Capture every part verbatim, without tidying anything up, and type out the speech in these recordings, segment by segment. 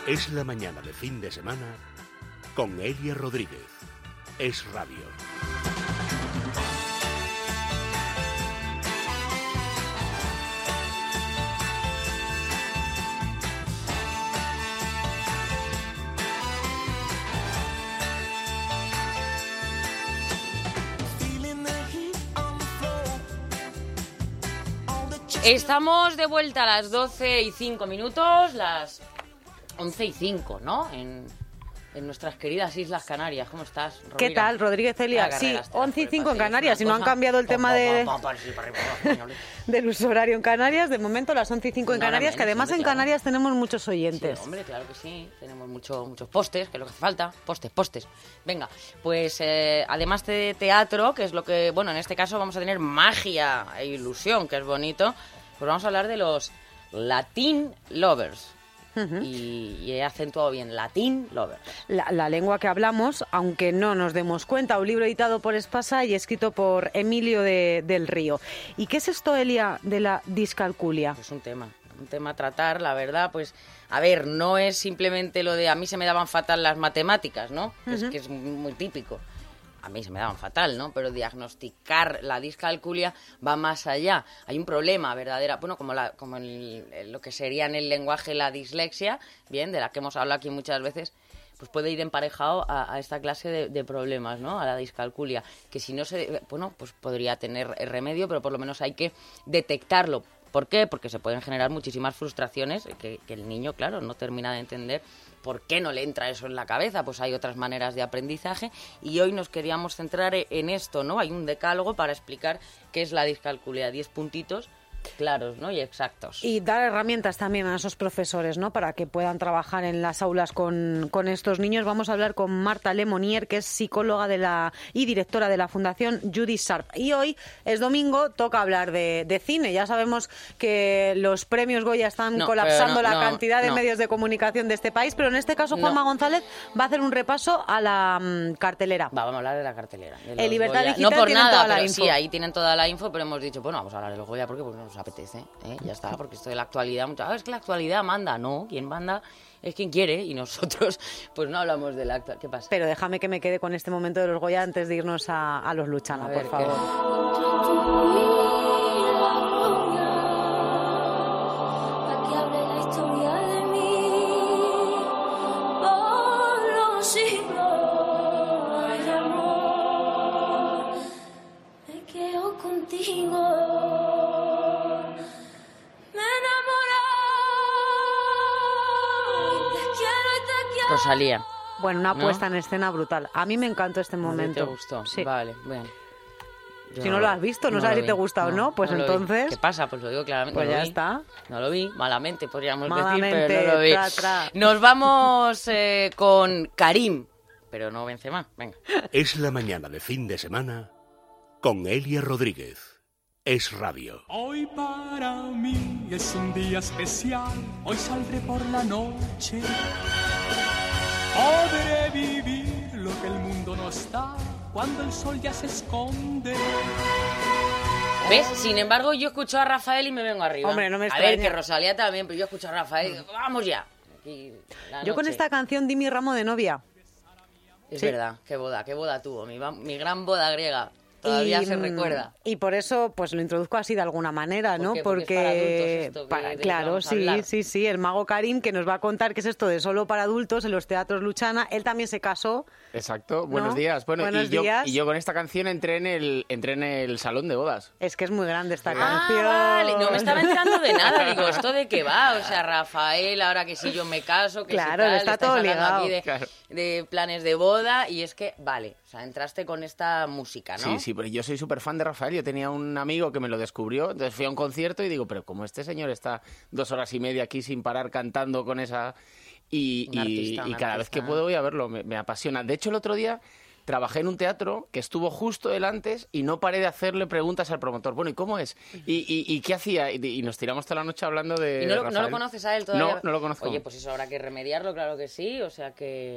Es la mañana de fin de semana con Elia Rodríguez. Es Radio. Estamos de vuelta a las doce y cinco minutos, las once y cinco, ¿no? En, en nuestras queridas Islas Canarias. ¿Cómo estás, Rovira? ¿Qué tal, Rodríguez Celia? Sí, once y cinco en Canarias. Si no han cambiado el tema de del uso horario en Canarias, de momento las once y cinco en Canarias, que además en Canarias tenemos muchos oyentes. Sí, hombre, claro que sí. Tenemos mucho, muchos postes, que es lo que hace falta. Postes, postes. Venga, pues eh, además de teatro, que es lo que, bueno, en este caso vamos a tener magia e ilusión, que es bonito, pues vamos a hablar de los Latin Lovers. Uh-huh. Y, y he acentuado bien, Latin Lovers. La, la lengua que hablamos, aunque no nos demos cuenta, un libro editado por Espasa y escrito por Emilio de, del Río. ¿Y qué es esto, Elia, de la discalculia? Pues un tema, un tema a tratar, la verdad, pues, a ver, no es simplemente lo de a mí se me daban fatal las matemáticas, ¿no? Uh-huh. Es que es muy típico. A mí se me daban fatal, ¿no? Pero diagnosticar la discalculia va más allá. Hay un problema verdadera, bueno, como, la, como el, lo que sería en el lenguaje la dislexia, bien, de la que hemos hablado aquí muchas veces, pues puede ir emparejado a, a esta clase de, de problemas, ¿no? A la discalculia, que si no se, bueno, pues podría tener remedio, pero por lo menos hay que detectarlo. ¿Por qué? Porque se pueden generar muchísimas frustraciones que, que el niño, claro, no termina de entender por qué no le entra eso en la cabeza. Pues hay otras maneras de aprendizaje y hoy nos queríamos centrar en esto, ¿no? Hay un decálogo para explicar qué es la discalculia, diez puntitos claros, ¿no? Y exactos. Y dar herramientas también a esos profesores, ¿no? Para que puedan trabajar en las aulas con, con estos niños. Vamos a hablar con Marta Lemonier, que es psicóloga de la y directora de la Fundación Judy Sharp. Y hoy es domingo, toca hablar de, de cine. Ya sabemos que los premios Goya están no, colapsando no, la no, cantidad de no. medios de comunicación de este país, pero en este caso Juanma no. González va a hacer un repaso a la um, cartelera. Va, vamos a hablar de la cartelera. De el Libertad Goya. Digital no por tiene nada, toda la pero info. Sí, ahí tienen toda la info, pero hemos dicho, bueno, vamos a hablar de los Goya, ¿por qué? Porque nos apetece, ¿eh? Ya está, porque esto de la actualidad, muchas veces es que la actualidad manda, no, quien manda es quien quiere y nosotros pues no hablamos de la actualidad. ¿Qué pasa? Pero déjame que me quede con este momento de los Goya antes de irnos a, a los Luchana, a ver, por favor. Rosalía. Bueno, una puesta ¿no? en escena brutal. A mí me encantó este momento. ¿Te gustó? Sí. Vale, bien. Yo si no lo has visto, no, no sabes si te gusta no, o no, pues no entonces... ¿Qué pasa? Pues lo digo claramente. Pues no ya vi. está. No lo vi, malamente podríamos malamente, decir, pero no lo vi. Tra, tra. Nos vamos eh, con Karim, pero no Benzema, venga. Es la mañana de fin de semana con Elia Rodríguez. Es Radio. Hoy para mí es un día especial, hoy saldré por la noche. Podré vivir lo que el mundo no está cuando el sol ya se esconde. ¿Ves? Sin embargo, yo escucho a Rafael y me vengo arriba. Hombre, no me extraña. A ver, que Rosalía también, pero yo escucho a Rafael y digo, vamos ya. Aquí, yo con esta canción di mi ramo de novia. Es sí. verdad, qué boda, qué boda tuvo, mi, mi gran boda griega. Todavía y, se recuerda. Y por eso pues lo introduzco así de alguna manera, ¿no? ¿Por qué? Porque, Porque es para adultos esto, para, de, de claro, sí, hablar. sí, sí, el mago Karim, que nos va a contar qué es esto de solo para adultos en los teatros Luchana. Él también se casó. Exacto, buenos ¿no? días. Bueno, buenos y yo, días. y yo con esta canción entré en el entré en el salón de bodas. Es que es muy grande esta ah, canción. Vale, no me estaba enterando de nada. Digo, ¿esto de qué va? O sea, Rafael, ahora que si yo me caso, que claro, si tal, está todo ligado. Aquí de, claro. de planes de boda, y es que, vale, o sea, entraste con esta música, ¿no? Sí, sí, pero yo soy súper fan de Rafael. Yo tenía un amigo que me lo descubrió, entonces fui a un concierto y digo, pero como este señor está dos horas y media aquí sin parar cantando con esa... Y, y, artista, y cada artista. vez que puedo voy a verlo, me, me apasiona. De hecho, el otro día trabajé en un teatro que estuvo justo él antes y no paré de hacerle preguntas al promotor. Bueno, ¿y cómo es? ¿Y, y, y qué hacía? Y, y nos tiramos toda la noche hablando de ¿Y no lo, Rafael. no lo conoces a él todavía? No, no lo conozco. Oye, pues eso habrá que remediarlo, claro que sí, o sea que...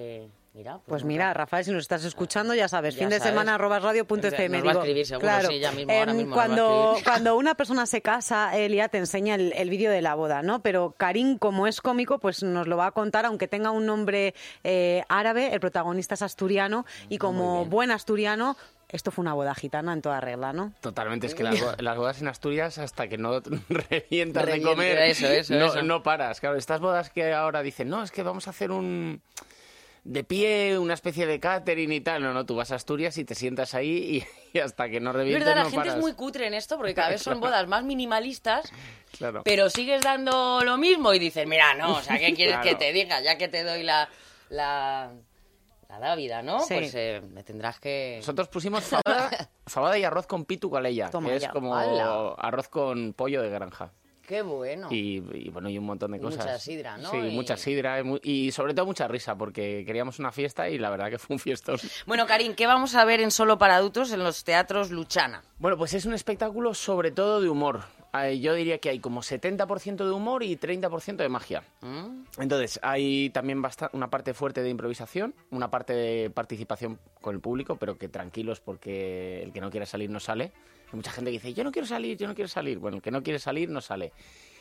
Mira, pues, Pues no, mira, Rafael, si nos estás escuchando, ya sabes, Ya fin de sabes. semana arroba radio punto f m. Nos va a digo, escribir seguro, claro, sí, ya mismo, ahora em, mismo nos va a cuando, escribir. cuando una persona se casa, Elia te enseña el, el vídeo de la boda, ¿no? Pero Karim, como es cómico, pues nos lo va a contar, aunque tenga un nombre eh, árabe, el protagonista es asturiano, y como buen asturiano, esto fue una boda gitana en toda regla, ¿no? Totalmente, es que las, bo- las bodas en Asturias, hasta que no revientas de Revienta, comer, eso, eso, no, eso. no paras. Claro, estas bodas que ahora dicen, no, es que vamos a hacer un... de pie, una especie de catering y tal. No, no, tú vas a Asturias y te sientas ahí y, y hasta que no Es revientes verdad, la no gente paras. es muy cutre en esto porque cada vez son bodas más minimalistas, Claro. pero sigues dando lo mismo y dices, mira, no, o sea, ¿qué quieres Claro. que te diga? Ya que te doy la... la... la dávida, ¿no? Sí. Pues eh, me tendrás que... Nosotros pusimos fabada, fabada y arroz con pitu calella, Toma que es ya. como ¡Hala! arroz con pollo de granja. Qué bueno. Y, y, bueno, y un montón de Y cosas. mucha sidra, ¿no? Sí, Y- mucha sidra y, mu- y sobre todo mucha risa, porque queríamos una fiesta y la verdad que fue un fiestón. Bueno, Karim, ¿qué vamos a ver en Solo para Adultos en los teatros Luchana? Bueno, pues es un espectáculo sobre todo de humor. Eh, Yo diría que hay como setenta por ciento de humor y treinta por ciento de magia. ¿Mm? Entonces, hay también basta- una parte fuerte de improvisación, una parte de participación con el público, pero que tranquilos porque el que no quiera salir no sale. Hay mucha gente que dice, yo no quiero salir, yo no quiero salir. Bueno, el que no quiere salir no sale.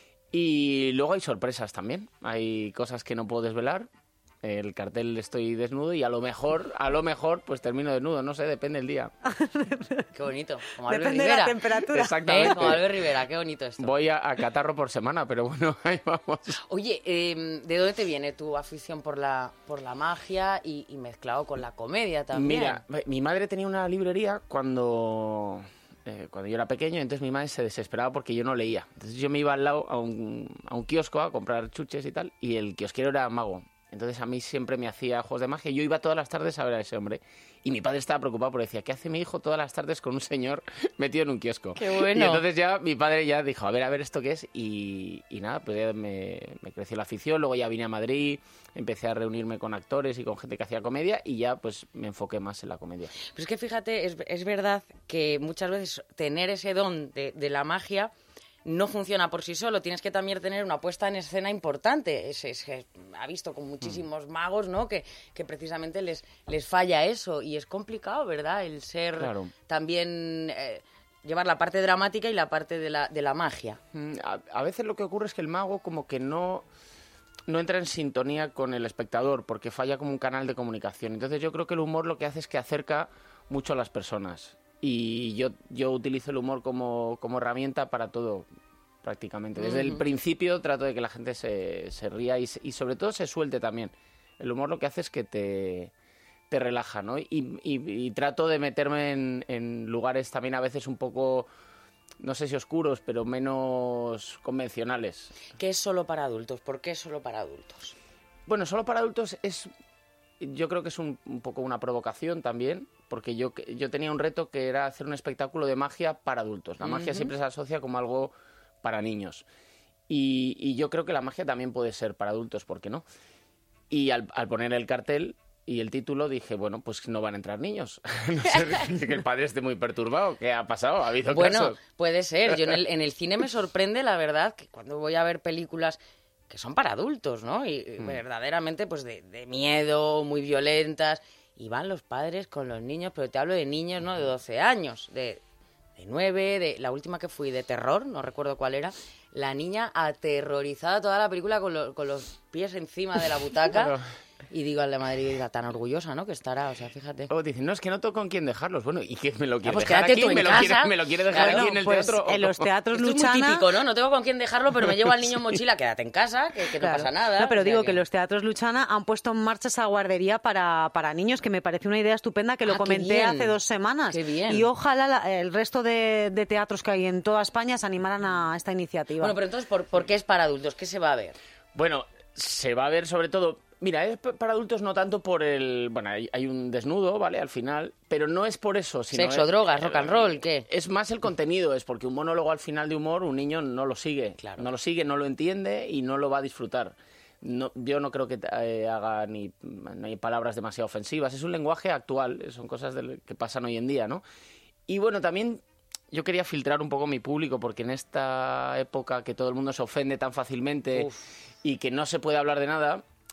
Y luego hay sorpresas también. Hay cosas que no puedo desvelar. El cartel estoy desnudo y a lo mejor, a lo mejor, pues termino desnudo. No sé, depende del día. Qué bonito. Como Albert Depende de la Rivera. temperatura. Exactamente. ¿Eh? Como Albert Rivera, qué bonito esto. Voy a, a catarro por semana, pero bueno, ahí vamos. Oye, eh, ¿de dónde te viene tu afición por la, por la magia y, y mezclado con la comedia también? Mira, mi madre tenía una librería cuando, eh, cuando yo era pequeño, entonces mi madre se desesperaba porque yo no leía. Entonces yo me iba al lado a un, a un kiosco a comprar chuches y tal, y el kiosquero era mago. Entonces a mí siempre me hacía juegos de magia y yo iba todas las tardes a ver a ese hombre. Y mi padre estaba preocupado porque decía, ¿qué hace mi hijo todas las tardes con un señor metido en un kiosco? ¡Qué bueno! Y entonces ya mi padre ya dijo, a ver, a ver esto qué es. Y, y nada, pues ya me, me creció la afición. Luego ya vine a Madrid, empecé a reunirme con actores y con gente que hacía comedia y ya pues me enfoqué más en la comedia. Pues es que fíjate, es, es verdad que muchas veces tener ese don de, de la magia no funciona por sí solo, tienes que también tener una puesta en escena importante. Es, es, es- ha visto con muchísimos magos, ¿no? Que, que precisamente les, les falla eso y es complicado, ¿verdad? El ser Claro. también... eh, llevar la parte dramática y la parte de la, de la magia. Mm, A, a veces lo que ocurre es que el mago como que no, no entra en sintonía con el espectador porque falla como un canal de comunicación. Entonces yo creo que el humor lo que hace es que acerca mucho a las personas. Y yo, yo utilizo el humor como, como herramienta para todo, prácticamente. Desde el principio trato de que la gente se, se ría y, se- y sobre todo se suelte también. El humor lo que hace es que te, te relaja, ¿no? Y, y- y trato de meterme en, en lugares también a veces un poco, no sé si oscuros, pero menos convencionales. ¿Qué es solo para adultos? ¿Por qué es solo para adultos? Bueno, solo para adultos es, yo creo que es un, un poco una provocación también, porque yo, yo tenía un reto que era hacer un espectáculo de magia para adultos. La magia siempre se asocia como algo para niños. Y, y yo creo que la magia también puede ser para adultos, ¿por qué no? Y al, al poner el cartel y el título dije, bueno, pues no van a entrar niños. No sé, que el padre esté muy perturbado. ¿Qué ha pasado? ¿Ha habido Bueno, casos? puede ser. Yo en el, en el cine me sorprende, la verdad, que cuando voy a ver películas que son para adultos, ¿no? Y y verdaderamente, pues, de, de miedo, muy violentas. Y van los padres con los niños, pero te hablo de niños, ¿no? De doce años, de, de nueve, de la última que fui de terror, no recuerdo cuál era. La niña aterrorizada toda la película con, lo- con los pies encima de la butaca. Claro. Y digo al de Madrid, tan orgullosa, ¿no? Que estará, o sea, fíjate. Luego dicen, no, es que no tengo con quién dejarlos. Bueno, ¿y qué me lo quiere pues dejar quédate aquí? tú en ¿Me lo, casa. quiere, ¿Me lo quiere dejar Claro, aquí en el pues teatro? en los teatros Esto es muy Luchana... típico, ¿no? No tengo con quién dejarlo, pero me llevo al niño en mochila. Quédate en casa, que, que no Claro. pasa nada. No, pero O sea digo que... los teatros Luchana han puesto en marcha esa guardería para, para niños, que me parece una idea estupenda, que lo Ah, qué comenté bien. hace dos semanas. Qué bien. Y ojalá la- el resto de, de teatros que hay en toda España se animaran a esta iniciativa. Bueno, pero entonces, ¿por, por qué es para adultos? ¿Qué se va a ver? Bueno, se va a ver sobre todo... Mira, es p- para adultos no tanto por el... Bueno, hay, hay un desnudo, ¿vale? Al final, pero no es por eso, sino... ¿Sexo, es- drogas, rock and roll, qué? Es más el contenido, es porque un monólogo al final de humor un niño no lo sigue. Claro. No lo sigue, no lo entiende y no lo va a disfrutar. No, yo no creo que eh, haga ni, ni palabras demasiado ofensivas. Es un lenguaje actual, son cosas del- que pasan hoy en día, ¿no? Y bueno, también yo quería filtrar un poco mi público porque en esta época que todo el mundo se ofende tan fácilmente Uf. y que no se puede hablar de nada,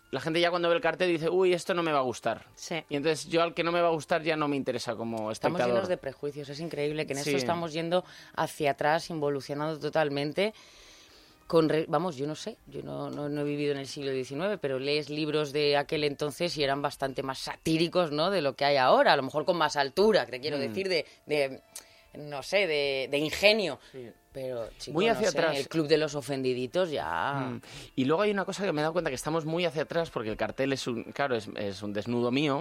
la gente ya cuando ve el cartel dice, uy, esto no me va a gustar. Sí. Y entonces yo al que no me va a gustar ya no me interesa como espectador. Estamos llenos de prejuicios, es increíble que en Sí. esto estamos yendo hacia atrás, involucionando totalmente. Con re- Vamos, yo no sé, yo no, no, no he vivido en el siglo diecinueve, pero lees libros de aquel entonces y eran bastante más satíricos, ¿no?, de lo que hay ahora, a lo mejor con más altura, que te quiero Mm. decir, de, de, no sé, de, de ingenio. Sí. Pero, chico, Muy no hacia sé, atrás. el club de los ofendiditos ya... Mm. Y luego hay una cosa que me he dado cuenta que estamos muy hacia atrás porque el cartel es un, claro, es, es un desnudo mío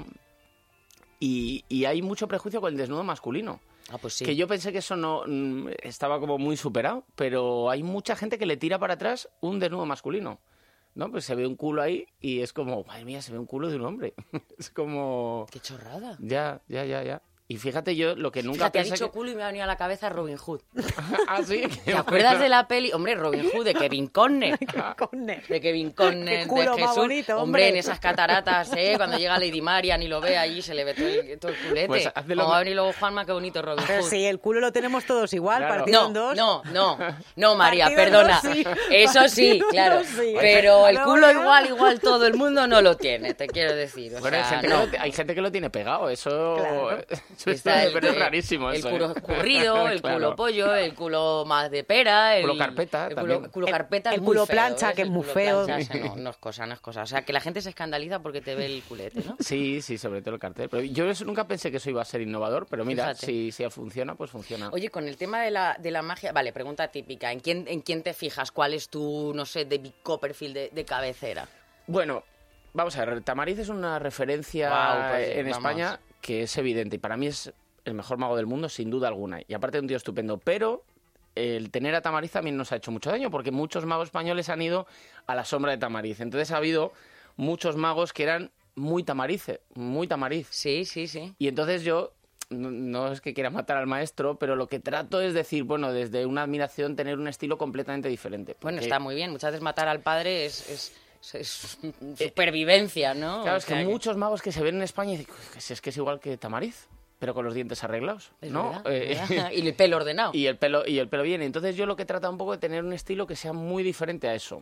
y, y hay mucho prejuicio con el desnudo masculino. Ah, pues sí. Que yo pensé que eso no mm, estaba como muy superado, pero hay mucha gente que le tira para atrás un desnudo masculino. ¿No? Pues se ve un culo ahí y es como, madre mía, se ve un culo de un hombre. Es como... Qué chorrada. Ya, ya, ya, ya. Y fíjate yo lo que nunca Fíjate, ha pensé dicho que... culo y me ha venido a la cabeza Robin Hood. ¿Ah, sí? ¿Te acuerdas de la peli? Hombre, Robin Hood, de Kevin Conner. De Kevin Conner, Qué culo de más Jesús. bonito, hombre. hombre. en esas cataratas, ¿eh? Cuando llega Lady Marian y lo ve allí, se le ve todo el, todo el culete. Pues hazte lo Como va a que- venir luego Juanma, qué bonito Robin Pero Hood. sí, el culo lo tenemos todos igual, Claro. partido No, en dos. no, no, no, María, Partido en perdona. dos, sí. Eso sí, Partido en claro. dos, sí. Pero el Luego culo ya- igual, igual todo el mundo no lo tiene, te quiero decir. O Bueno, hay, sea, gente no. que lo, hay gente que lo tiene pegado, eso, Claro. eso Está es, el, pero es el- rarísimo. El eso, culo ¿eh? escurrido, el Claro. culo pollo, el culo más de pera, el Culo carpeta el también. culo, culo El- carpeta es el muy culo feo, plancha, ¿ves? que es El muy culo feo. plancha, ese no, no es cosa, no es cosa. O sea, que la gente se escandaliza porque te ve el culete, ¿no? Sí, sí, sobre todo el cartel. Pero yo eso nunca pensé que eso iba a ser innovador, pero mira, Fíjate. si, si funciona, pues funciona. Oye, con el tema de la, de la magia, vale, pregunta típica, ¿en quién, en quién te fijas? ¿Cuál es tu, no sé, David Copperfield de, de cabecera? Bueno, vamos a ver, Tamariz es una referencia Guau, pues, en vamos. España que es evidente y para mí es el mejor mago del mundo, sin duda alguna. Y aparte de un tío estupendo, pero el tener a Tamariz también nos ha hecho mucho daño porque muchos magos españoles han ido a la sombra de Tamariz. Entonces ha habido muchos magos que eran muy tamarice, muy tamariz. Sí, sí, sí. Y entonces yo, no, no es que quiera matar al maestro, pero lo que trato es decir, bueno, desde una admiración tener un estilo completamente diferente. Bueno, Porque, está muy bien. Muchas veces matar al padre es, es, es- es supervivencia, ¿no? Claro, O es que sea muchos magos que se ven en España y dicen, "Uy, si es que es igual que Tamariz, pero con los dientes arreglados, Es ¿no? verdad, Eh, es verdad. Y el pelo ordenado. y el pelo y el pelo bien. Entonces yo lo que trato un poco de tener un estilo que sea muy diferente a eso.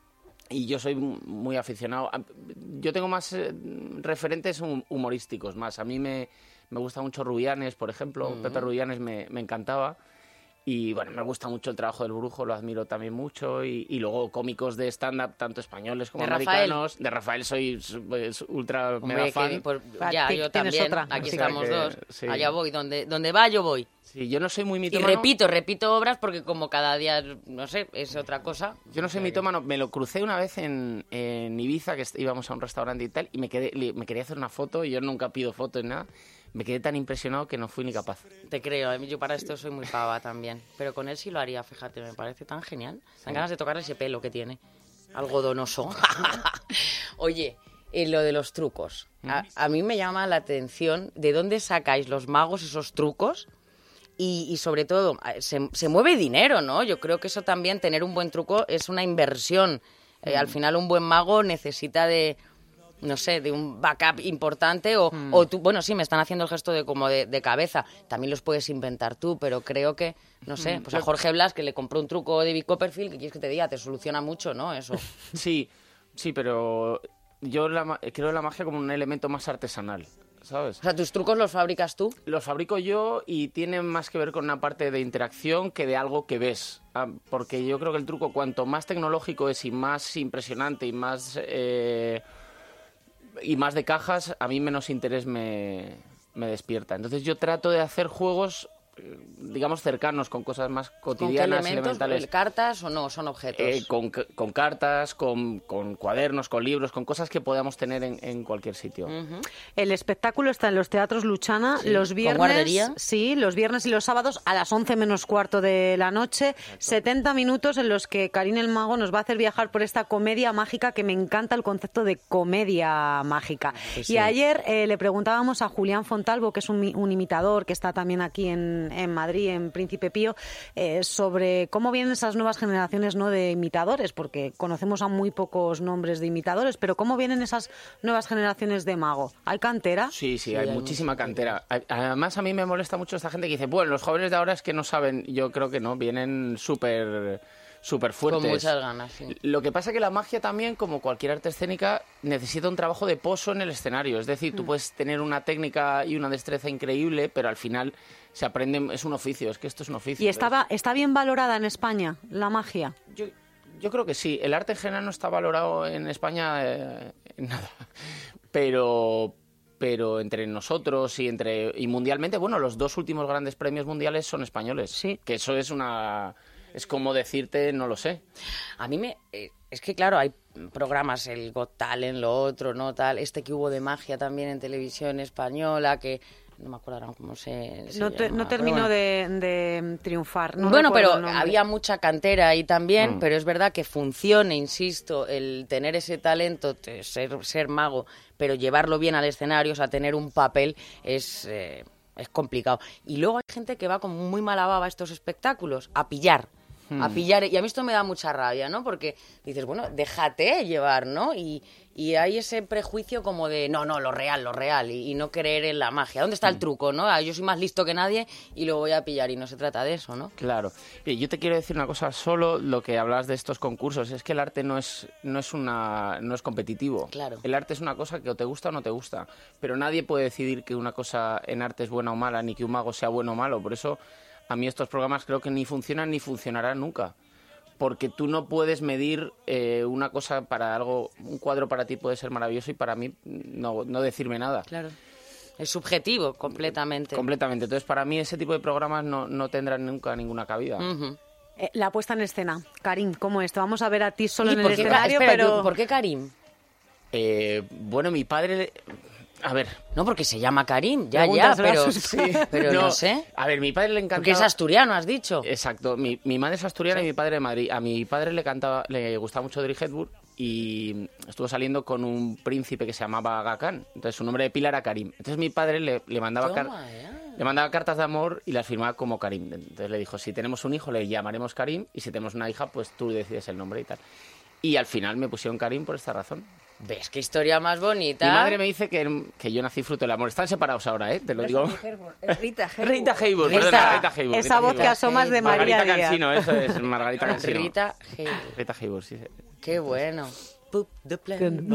Y yo soy muy aficionado. a- Yo tengo más eh, referentes hum- humorísticos, más. A mí me, me gusta mucho Rubianes, por ejemplo. Mm. Pepe Rubianes me, me encantaba. Y bueno, me gusta mucho el trabajo del Brujo, lo admiro también mucho. Y, y luego cómicos de stand-up, tanto españoles como ¿De Rafael? americanos. De Rafael soy su- es ultra Hombre, mega que- fan. pues, Ah, ya, ti- yo tienes también. otra. Aquí O sea estamos que, dos. sí. Allá voy. Donde, donde va, yo voy. Sí, yo no soy muy Y mitómano. repito, repito obras porque como cada día, no sé, es otra cosa. Yo no soy mitómano, me lo crucé una vez en, en Ibiza, que est- íbamos a un restaurante y tal, y me, quedé, li- me quería hacer una foto, y yo nunca pido fotos ni nada. Me quedé tan impresionado que no fui ni capaz. Te creo, a mí yo para esto soy muy pava también. Pero con él sí lo haría, fíjate, me parece tan genial. Dan ganas de tocarle ese pelo que tiene. Algodonoso. Oye, eh, lo de los trucos. A, a mí me llama la atención de dónde sacáis los magos esos trucos. Y, y sobre todo, a- se, se mueve dinero, ¿no? Yo creo que eso también, tener un buen truco es una inversión. Eh, al final un buen mago necesita de, no sé, de un backup importante o, o tú, bueno, sí, me están haciendo el gesto de como de, de cabeza. También los puedes inventar tú, pero creo que, no sé, pues a Jorge Blas, que le compró un truco de David Copperfield, que quieres que te diga, te soluciona mucho, ¿no? Eso. Sí, sí, pero yo la ma- creo la magia como un elemento más artesanal, ¿sabes? O sea, tus trucos los fabricas tú. Los fabrico yo y tienen más que ver con una parte de interacción que de algo que ves. Ah, porque yo creo que el truco, cuanto más tecnológico es y más impresionante y más, eh, y más de cajas, a mí menos interés me, me despierta. Entonces yo trato de hacer juegos, eh, digamos, cercanos, con cosas más ¿Con qué cotidianas, elementos? elementales. ¿Cartas o no? Son objetos. Eh, con, ca- con cartas, con, con cuadernos, con libros, con cosas que podamos tener en, en cualquier sitio. Ujú. El espectáculo está en los teatros Luchana Sí, los ¿con viernes, guardería? sí, los viernes y los sábados a las once menos cuarto de la noche. setenta minutos en los que Karin el Mago nos va a hacer viajar por esta comedia mágica, que me encanta el concepto de comedia mágica. Pues y sí. ayer eh, le preguntábamos a Julián Fontalvo, que es un, mi- un imitador que está también aquí en, en Madrid, en Príncipe Pío, eh, sobre cómo vienen esas nuevas generaciones, ¿no?, de imitadores, porque conocemos a muy pocos nombres de imitadores, pero cómo vienen esas nuevas generaciones de mago. ¿Hay cantera? Sí, sí, Sí, hay hay muchísima mucha cantera. A- Además, a mí me molesta mucho esta gente que dice, bueno, los jóvenes de ahora es que no saben. Yo creo que no, vienen súper súper fuertes. Con muchas ganas, sí. Lo que pasa es que la magia también, como cualquier arte escénica, necesita un trabajo de pozo en el escenario. Es decir, tú puedes tener una técnica y una destreza increíble, pero al final se aprende, es un oficio, es que esto es un oficio. ¿Y estaba, está bien valorada en España la magia? Yo, yo creo que sí. El arte en general no está valorado en España eh, en nada. Pero... pero entre nosotros y entre y mundialmente, bueno, los dos últimos grandes premios mundiales son españoles. Sí. Que eso es una... es como decirte, no lo sé. A mí me... Eh, es que, claro, hay programas, el Got Talent, lo otro, ¿no? Tal, este que hubo de magia también en televisión española, que... no me acuerdo ahora cómo se, se No, te, llama, no terminó bueno. de, de triunfar. No bueno, recuerdo pero el nombre. había mucha cantera ahí también, Mm. pero es verdad que funcione, insisto, el tener ese talento, te- ser, ser mago, pero llevarlo bien al escenario, o sea, tener un papel es, eh, es complicado. Y luego hay gente que va con muy mala baba a estos espectáculos, a pillar. A pillar, y a mí esto me da mucha rabia, ¿no? Porque dices, bueno, déjate llevar, ¿no? Y, y hay ese prejuicio como de, no, no, lo real, lo real, y, y no creer en la magia. ¿Dónde está el truco, no? Ah, yo soy más listo que nadie y lo voy a pillar, y no se trata de eso, ¿no? Claro. Y yo te quiero decir una cosa, solo lo que hablas de estos concursos, es que el arte no es, no es, una, no es competitivo. Claro. El arte es una cosa que o te gusta o no te gusta, pero nadie puede decidir que una cosa en arte es buena o mala, ni que un mago sea bueno o malo. Por eso a mí estos programas creo que ni funcionan ni funcionarán nunca. Porque tú no puedes medir eh, una cosa para algo, un cuadro para ti puede ser maravilloso y para mí no, no decirme nada. Claro. Es subjetivo, completamente. Completamente. Entonces, para mí ese tipo de programas no, no tendrán nunca ninguna cabida. Ujú. Eh, la puesta en escena. Karim, ¿cómo es? Te vamos a ver a ti solo ¿Y en por el qué, escenario, espera, pero... ¿por qué Karim? Eh, bueno, mi padre... A ver... No, porque se llama Karim, ya, ya, Pregúntaselo a pero, sus pero no, sé. A ver, mi padre le encantaba... Porque es asturiano, has dicho. Exacto. Mi, mi madre es asturiana y mi padre de Madrid. A mi padre le cantaba, le gustaba mucho Audrey Hepburn y estuvo saliendo con un príncipe que se llamaba Aga Khan. Entonces su nombre de pila era Karim. Entonces mi padre le, le mandaba car- Toma, ya. le mandaba cartas de amor y las firmaba como Karim. Entonces le dijo, si tenemos un hijo le llamaremos Karim y si tenemos una hija, pues tú decides el nombre y tal. Y al final me pusieron Karim por esta razón. ¿Ves qué historia más bonita? Mi madre me dice que, que yo nací fruto del amor. Están separados ahora, ¿eh? Te lo digo. Rita Hayworth. Rita Hayworth, Rita- perdona, Rita Hayworth. Esa Rita voz que Hayworth. asomas de María Margarita Díaz. Cansino, eso es, Margarita Cansino. Rita Hayworth. Rita Hayworth, sí. Qué bueno. Poop the plan,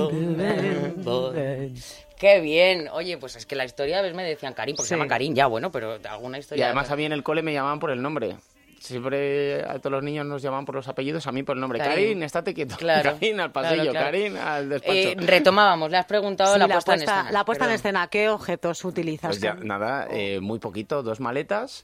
Qué bien. Oye, pues es que la historia, ves, me decían Karim, porque Sí. se llama Karim, ya, bueno, pero alguna Y historia... además a mí en el cole me llamaban por el nombre. Siempre a todos los niños nos llamaban por los apellidos, a mí por el nombre. Karim. Karim, estate quieto. Claro, Karim al pasillo, claro, claro. Karim al despacho. Eh, retomábamos, le has preguntado Sí, la, puesta en escena. la puesta en Perdón. escena. ¿Qué objetos utilizas? Pues ya, Karim? nada, eh, muy poquito, dos maletas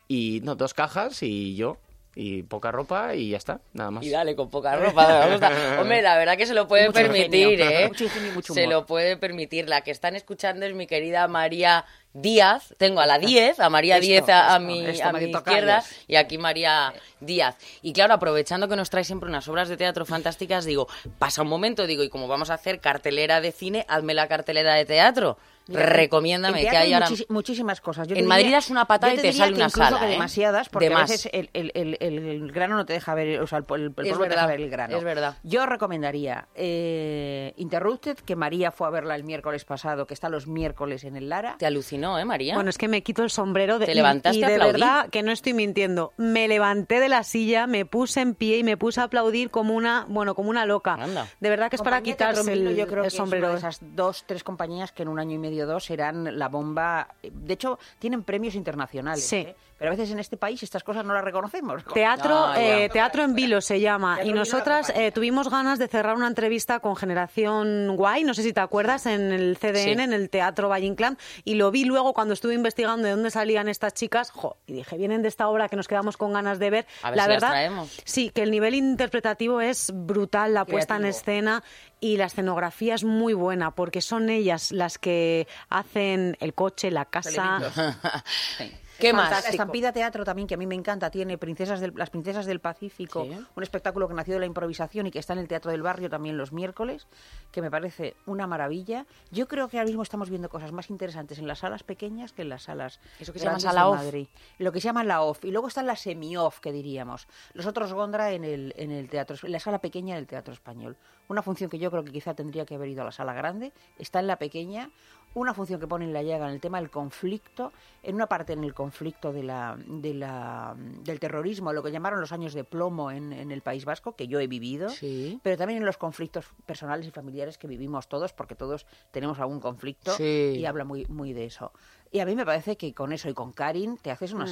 y no, dos cajas y yo. Y poca ropa y ya está, nada más. Y dale, con poca ropa. Me gusta. Hombre, la verdad que se lo puede Mucho permitir, ingenio. ¿eh? Mucho ingenio y mucho Se humor. lo puede permitir. La que están escuchando es mi querida María Díaz. Tengo a la diez, a María Esto, Díez a, a esto, mi, esto, a me mi toca izquierda años. y aquí María Díaz. Y claro, aprovechando que nos trae siempre unas obras de teatro fantásticas, digo, pasa un momento, digo, y como vamos a hacer cartelera de cine, hazme la cartelera de teatro. Mira, Recomiéndame en que teatro hay ahora... muchis- muchísimas cosas. Yo En te Madrid diría- das una patada yo y te diría sale que una incluso sala, que ¿eh? demasiadas, porque De a más. veces el, el, el, el- el grano no te deja ver, o sea, el, el, el Es polvo no te verdad, deja ver el grano. es verdad. Yo recomendaría eh, Interrupted, que María fue a verla el miércoles pasado, que está los miércoles en el Lara. Te alucinó, ¿eh, María? Bueno, es que me quito el sombrero de, Te y- levantaste y, a de aplaudir. verdad que no estoy mintiendo. Me levanté de la silla, me puse en pie y me puse a aplaudir como una, bueno, como una loca. Anda. De verdad que es para Compañía quitarse Teatro Milo, el, yo creo el que sombrero. es una de esas dos, tres compañías que en un año y medio, dos, serán la bomba. De hecho, tienen premios internacionales. Sí. ¿eh? Pero a veces en este país estas cosas no las reconocemos. Teatro, Ah, ya. eh, Teatro en Vilo se llama. Teatro Y en Vilo nosotras la acompaña. eh, tuvimos ganas de cerrar una entrevista con Generación Guay, no sé si te acuerdas, en el C D N, Sí. en el Teatro Valle Inclán. Y lo vi luego cuando estuve investigando de dónde salían estas chicas. Jo, y dije, vienen de esta obra que nos quedamos con ganas de ver. A ver la si las verdad, traemos. sí, que el nivel interpretativo es brutal, la puesta en Creativo. escena. Y la escenografía es muy buena, porque son ellas las que hacen el coche, la casa. Sí. ¿Qué Es más? fantástica. Estampida Teatro también, que a mí me encanta, tiene princesas del, Las Princesas del Pacífico, Sí. un espectáculo que nació de la improvisación y que está en el Teatro del Barrio también los miércoles, que me parece una maravilla. Yo creo que ahora mismo estamos viendo cosas más interesantes en las salas pequeñas que en las salas Eso que se llama grandes sala de off. Madrid. Lo que se llama la off. Y luego está la semi-off, que diríamos. Los otros Gondra en el, en el teatro, en la sala pequeña del Teatro Español. Una función que yo creo que quizá tendría que haber ido a la sala grande. Está en la pequeña. una función que pone en La Llaga en el tema del conflicto, en una parte en el conflicto de la, de la, del terrorismo, lo que llamaron los años de plomo en, en el País Vasco, que yo he vivido, Sí. pero también en los conflictos personales y familiares que vivimos todos, porque todos tenemos algún conflicto, Sí. y habla muy, muy de eso. Y a mí me parece que con eso y con Karin te haces una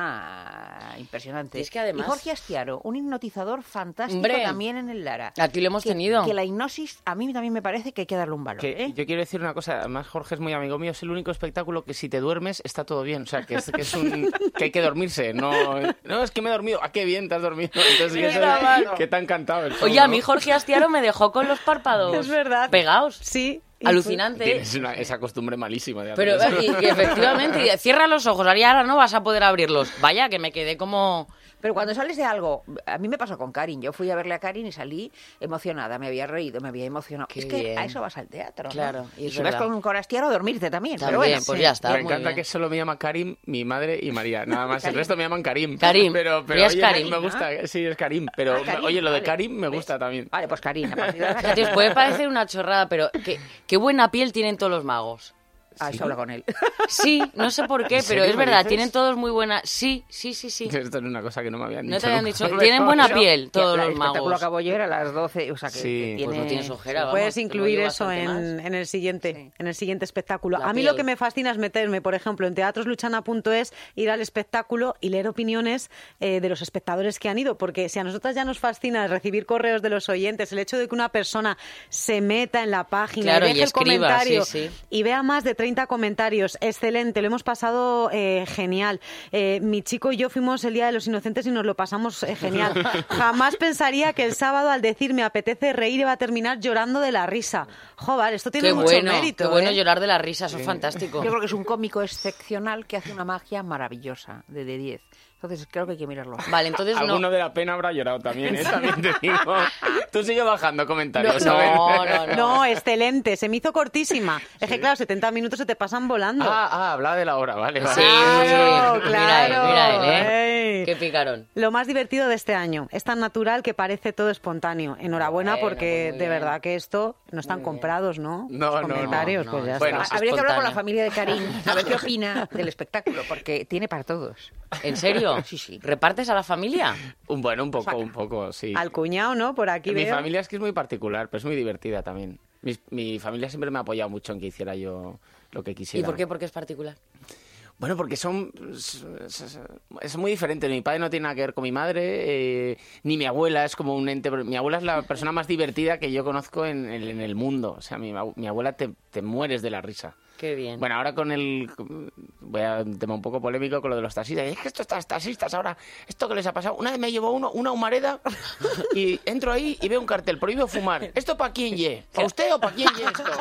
semana impresionante. Y es que además- Y Jorge Astiaro, un hipnotizador fantástico Hombre, también en el Lara. aquí lo hemos Que- tenido. Que la hipnosis a mí también me parece que hay que darle un valor. Que ¿eh? yo quiero decir una cosa, además Jorge es muy amigo mío, es el único espectáculo que si te duermes está todo bien, o sea, que es, que es un que hay que dormirse, no, no es que me he dormido, ah, qué bien te has dormido, entonces que, eso- que te ha encantado el show, Oye, a ¿no? mí Jorge Astiaro me dejó con los párpados Es verdad. pegados. Sí. y Alucinante. Tienes una- esa costumbre malísima de hacer Pero eso. y, y efectivamente, y cierra los ojos, Ari, ahora no vas a poder abrirlos. Vaya, que me quedé como... Pero cuando sales de algo, a mí me pasó con Karin. Yo fui a verle a Karin y salí emocionada. Me había reído, me había emocionado. Qué es que bien. a eso vas al teatro, ¿no? Claro, y Y, es si vas verdad. con un corastiaro a dormirte también. También, pero bueno, pues sí. ya está. Me muy encanta bien. que solo me llama Karim, mi madre y María, nada más. El resto me llaman Karim. Karim. Pero, pero Ya es oye, Karim, me gusta, sí, es Karim. Pero, Ah, Karim, oye, lo de vale. Karim me ¿Ves? gusta también. Vale, pues Karin, a partir de ahora... Fíjate, os puede parecer una chorrada, pero qué, qué buena piel tienen todos los magos. Ah, eso habla con él. Sí, no sé por qué, ¿En pero serio es me verdad, dices? tienen todos muy buena... Sí, sí, sí, sí. Esto es una cosa que no me habían dicho. No te habían nunca. dicho. Pero- Tienen buena Eso, piel que todos el los espectáculo magos. acabó ayer a las doce, o sea que, Sí, que pues Pues no tiene... tienes ojera, vamos. Puedes te lo incluir digo eso bastante en, más. en el siguiente, Sí. en el siguiente espectáculo. La A mí piel. lo que me fascina es meterme, por ejemplo, en teatrosluchana punto es, ir al espectáculo y leer opiniones eh, de los espectadores que han ido, porque si a nosotras ya nos fascina recibir correos de los oyentes, el hecho de que una persona se meta en la página Claro, y y deje el escriba, comentario sí, sí. y vea más de treinta comentarios, excelente, lo hemos pasado eh, genial. Eh, mi chico y yo fuimos el Día de los Inocentes y nos lo pasamos eh, genial. Jamás pensaría que el sábado al decir me apetece reír iba a terminar llorando de la risa. Joder, esto tiene Qué mucho bueno, mérito. qué bueno ¿eh? llorar de la risa, eso es fantástico. Yo creo que es un cómico excepcional que hace una magia maravillosa, de de diez. Entonces creo que hay que mirarlo. Vale, entonces no... Alguno de la pena habrá llorado también, ¿eh? También te digo. Tú sigue bajando comentarios, No, ¿sabes? no, no, no. No, excelente, se me hizo cortísima. Es que claro, setenta minutos se te pasan volando. Ah, ah, hablaba de la hora, vale. vale. Sí, Claro, sí, claro. Mira él, mira él, ¿eh? Ey. Qué picarón. Lo más divertido de este año. Es tan natural que parece todo espontáneo. Enhorabuena Bueno, porque pues muy de bien. verdad que esto no están Muy bien. comprados, ¿no? No, Los no, no, comentarios, no, pues ya bueno, está. es Habría que hablar con la espontáneo. familia de Karin, a ver qué opina del espectáculo, porque tiene para todos. ¿En serio? Sí, sí. ¿Repartes a la familia? Un, bueno, un poco, un poco, sí. Al cuñado, ¿no? Por aquí Mi veo. familia es que es muy particular, pero es muy divertida también. Mi, mi familia siempre me ha apoyado mucho en que hiciera yo lo que quisiera. ¿Y por qué? Porque es particular. Bueno, porque son... Es, es- es muy diferente. Mi padre no tiene nada que ver con mi madre, eh, ni mi abuela es como un ente... Mi abuela es la persona más divertida que yo conozco en, el- en el mundo. O sea, mi, abu- mi abuela te, te mueres de la risa. Qué bien. Bueno, ahora con el... Voy a un tema un poco polémico con lo de los taxistas. Es que estos tas- taxistas ahora, ¿esto que les ha pasado? Una vez me llevó uno una humareda y entro ahí y veo un cartel, prohibido fumar. ¿Esto para quién ye? ¿Para usted o para quién ye esto?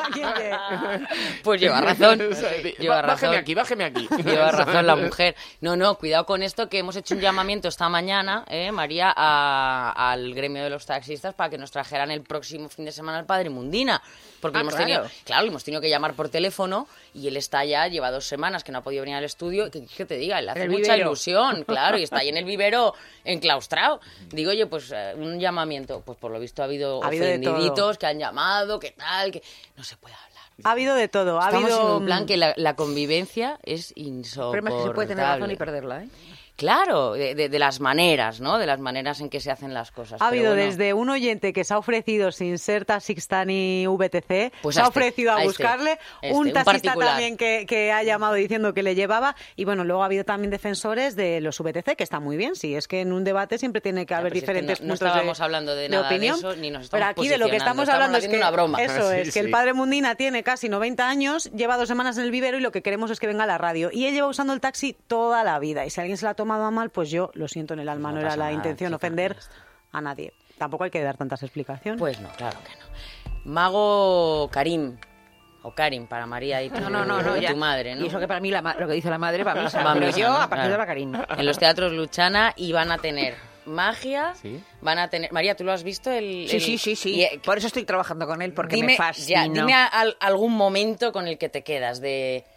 Pues lleva razón. O sea, Lleva bá- razón. Bájeme aquí, bájeme aquí. Lleva razón la mujer. No, no, cuidado con esto, que hemos hecho un llamamiento esta mañana, eh, María, a- al gremio de los taxistas para que nos trajeran el próximo fin de semana al Padre Mundina. Porque Ah, hemos claro. tenido, claro, le hemos tenido que llamar por teléfono y él está ya, lleva dos semanas que no ha podido venir al estudio. Que, que te diga, le hace el mucha vivero. ilusión, claro, y está ahí en el vivero enclaustrado. Digo, oye, pues eh, un llamamiento. Pues por lo visto ha habido Ha habido de todo. ofendiditos que han llamado, que tal, que no se puede hablar. Ha habido de todo. Ha Estamos habido en un plan que la, la convivencia es El insoportable. problema es que se puede tener razón y perderla, ¿eh? Claro, de, de- de las maneras, ¿no? De las maneras en que se hacen las cosas. Ha Pero habido bueno, desde un oyente que se ha ofrecido sin ser taxista ni V T C, Pues se a ha este, ofrecido a, a este, buscarle, este, un un taxista particular. también que, que ha llamado diciendo que le llevaba, y bueno, luego ha habido también defensores de los V T C, que está muy bien, sí, es que en un debate siempre tiene que Ya, haber pero si es que diferentes no- no puntos estábamos de, hablando de de nada de opinión. eso, ni nos Pero estamos aquí de lo que posicionando, estamos estamos hablando es haciendo que, una broma. eso Sí, es, que sí. el padre Mundina tiene casi noventa años, lleva dos semanas en el vivero y lo que queremos es que venga a la radio. Y él lleva usando el taxi toda la vida, y si alguien se lo ha tomado a mal, pues yo lo siento en el alma, No no, era pasa la nada, intención chica, ofender ya está. a nadie. Tampoco hay que dar tantas explicaciones. Pues no, claro que no. Mago Karim, o Karim para María y tu, No, no, no, no y ya. tu madre, ¿no? Y eso que para mí, la ma- lo que dice la madre, para mí, Va a pero misa, yo ¿no? a partir de Claro. la Karin. En los teatros Luchana, y van a tener magia, Sí. van a tener... María, ¿tú lo has visto? El, Sí, el- sí, sí, sí. y, eh, Por eso estoy trabajando con él, porque dime, me ya, fascina. dime al- algún momento con el que te quedas de...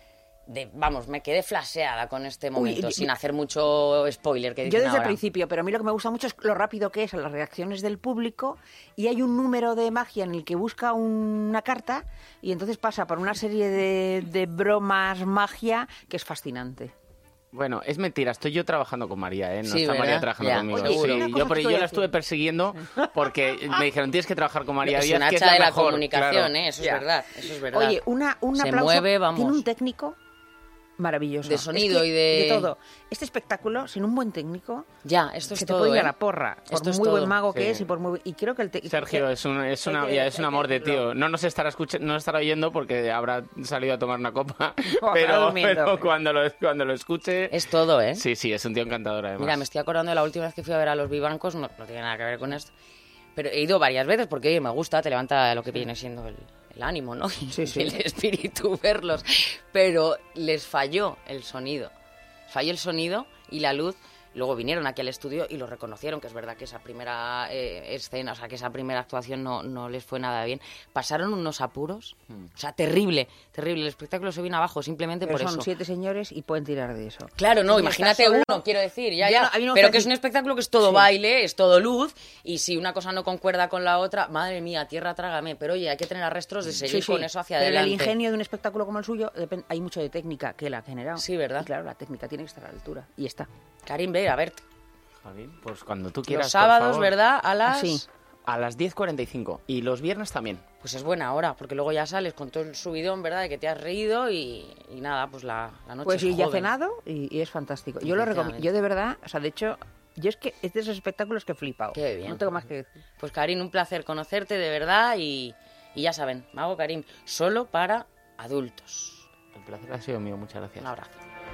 de, vamos, me quedé flasheada con este momento, Uy, sin y- hacer mucho spoiler. Que Yo dicen desde el ahora. principio, pero a mí lo que me gusta mucho es lo rápido que es a las reacciones del público, y hay un número de magia en el que busca una carta y entonces pasa por una serie de, de bromas, magia, que es fascinante. Bueno, es mentira, estoy yo trabajando con María, ¿eh? No Sí, está María ¿verdad? trabajando Ya, conmigo. oye, Sí, una cosa yo, que pero te yo voy a la estuve decir. persiguiendo porque me dijeron, tienes que trabajar con María Es Díaz, un que es hacha la de la mejor", comunicación, claro. ¿eh? Eso es Ya. verdad, eso es verdad. Oye, una, un Se aplauso. mueve, vamos. Tiene un técnico maravilloso. De sonido Es que y de- de todo. Este espectáculo, sin un buen técnico, Ya, esto es se te todo, puede ir ¿eh? a la porra. Por Esto es muy todo. buen mago Sí. que es y por muy... Y creo que el te- Sergio es un, es una, Hay que- ya es un hay que amor de decirlo. tío. No nos estará escucha, no nos estará oyendo porque habrá salido a tomar una copa, O estará pero, durmiendo. pero cuando lo cuando lo escuche, Es todo, ¿eh? sí, sí, es un tío encantador además. Mira, me estoy acordando de la última vez que fui a ver a los Vivancos, no, no tiene nada que ver con esto, pero he ido varias veces porque oye, me gusta, te levanta lo que viene siendo el, el ánimo, ¿no? Sí, sí. El espíritu verlos, pero les falló el sonido, falló el sonido y la luz. Luego vinieron aquí al estudio y lo reconocieron, que es verdad que esa primera eh, escena, o sea, que esa primera actuación no, no les fue nada bien. Pasaron unos apuros, o sea, terrible, terrible. El espectáculo se vino abajo simplemente Pero por son eso. siete señores y pueden tirar de eso. Claro, no, Y imagínate estás solo. uno, quiero decir, ya, Ya ya. no- a mí no me pero parece- que es un espectáculo que es todo Sí. baile, es todo luz, y si una cosa no concuerda con la otra, madre mía, tierra trágame. Pero oye, hay que tener arrestos de seguir Sí, sí, con eso hacia pero adelante. el ingenio de un espectáculo como el suyo, depen- hay mucho de técnica que él ha generado. Sí, ¿verdad? Y claro, la técnica tiene que estar a la altura. Y está. Karim, ve, a verte. Javi, pues cuando tú quieras, Los por sábados, favor. ¿verdad? A las... Sí. A las diez cuarenta y cinco. Y los viernes también. Pues es buena hora, porque luego ya sales con todo el subidón, ¿verdad? De que te has reído y, y nada, pues la, la noche Pues es sí, ya he joven. cenado y, y es fantástico. Yo lo recomiendo. Efectivamente. Yo de verdad, o sea, de hecho, yo es que es de esos espectáculos que he flipado. Qué bien. No tengo más que decir. Pues Karim, un placer conocerte de verdad y, y ya saben, Mago Karim, solo para adultos. El placer ha sido mío, muchas gracias. Un abrazo.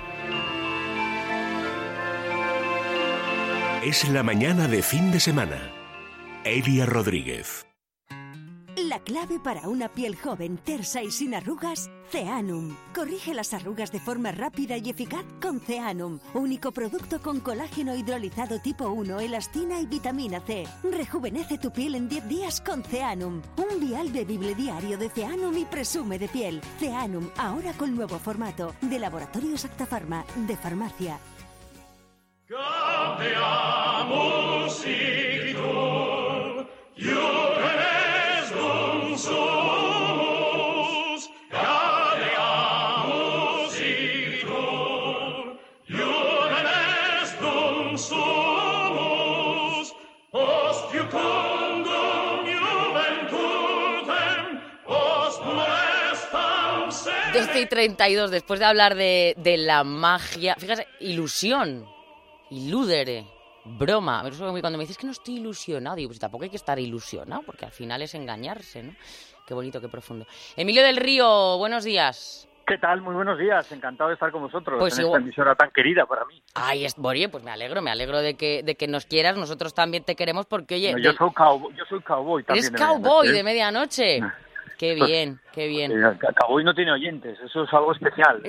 Es la mañana de fin de semana. Elia Rodríguez. La clave para una piel joven, tersa y sin arrugas, Ceanum. Corrige las arrugas de forma rápida y eficaz con Ceanum, único producto con colágeno hidrolizado tipo uno, elastina y vitamina C. Rejuvenece tu piel en diez días con Ceanum. Un vial bebible diario de Ceanum y presume de piel. Ceanum, ahora con nuevo formato, de Laboratorios Acta Pharma, de farmacia. doce y treinta y dos, después de hablar de, de la magia, fíjate, ilusión, iludere, broma. Eso cuando me dices que no estoy ilusionado, digo, pues tampoco hay que estar ilusionado, porque al final es engañarse, ¿no? Qué bonito, qué profundo. Emilio del Río, buenos días. ¿Qué tal? Muy buenos días. Encantado de estar con vosotros Pues en igual- esta emisora tan querida para mí. Ay, es, oye, pues me alegro, me alegro de que, de que nos quieras, nosotros también te queremos porque, oye, No, yo, del- soy cowboy, yo soy cowboy también. eres de cowboy medianoche, de ¿eh? medianoche. Qué bien, qué bien. Eh, Cowboy no tiene oyentes, eso es algo especial.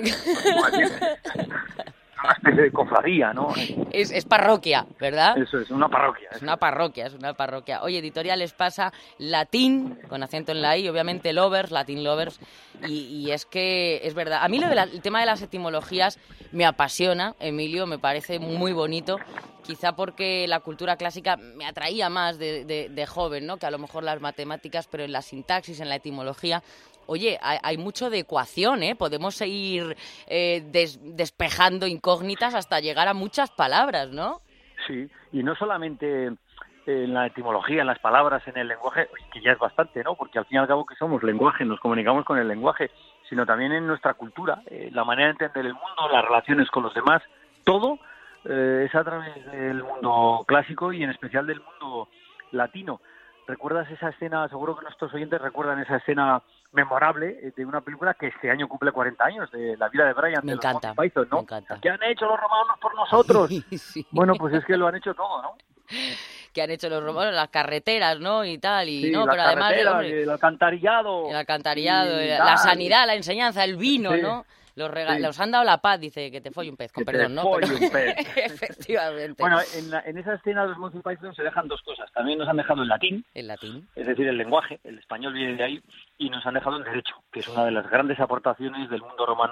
Una especie de cofradía, ¿no? Es, es parroquia, ¿verdad? Eso es, una parroquia. Es una parroquia, es una parroquia. Oye, editoriales pasa latín, con acento en la I, obviamente lovers, latin lovers, y, y es que es verdad. A mí lo del tema de las etimologías me apasiona, Emilio, me parece muy bonito, quizá porque la cultura clásica me atraía más de, de, de joven, ¿no? Que a lo mejor las matemáticas, pero en la sintaxis, en la etimología... Oye, hay, hay mucho de ecuación, ¿eh? Podemos seguir eh, des- despejando incógnitas hasta llegar a muchas palabras, ¿no? Sí, y no solamente en la etimología, en las palabras, en el lenguaje, que ya es bastante, ¿no? Porque al fin y al cabo que somos lenguaje, nos comunicamos con el lenguaje, sino también en nuestra cultura, eh, la manera de entender el mundo, las relaciones con los demás, todo eh, es a través del mundo clásico y en especial del mundo latino. ¿Recuerdas esa escena? Seguro que nuestros oyentes recuerdan esa escena memorable eh, de una película que este año cumple cuarenta años, de la vida de Brian. Me de los encanta, Monty Python, ¿no? me encanta. ¿Qué han hecho los romanos por nosotros? Sí. Bueno, pues es que lo han hecho todo, ¿no? Que han hecho los romanos, las carreteras, ¿no? Y tal, y Sí, no, las pero además carreteras, hombre, el alcantarillado. el alcantarillado, y la, tal. la sanidad, la enseñanza, el vino, Sí. ¿no? Los, rega- Sí. los han dado la paz, dice que te folle un pez, con Que te perdón, ¿no? folle Pero- un pez. Efectivamente. Bueno, en, la- en esa escena los Monty Python se dejan dos cosas. También nos han dejado el latín, En latín. es decir, el lenguaje, el español viene de ahí, y nos han dejado el derecho, que es una de las grandes aportaciones del mundo romano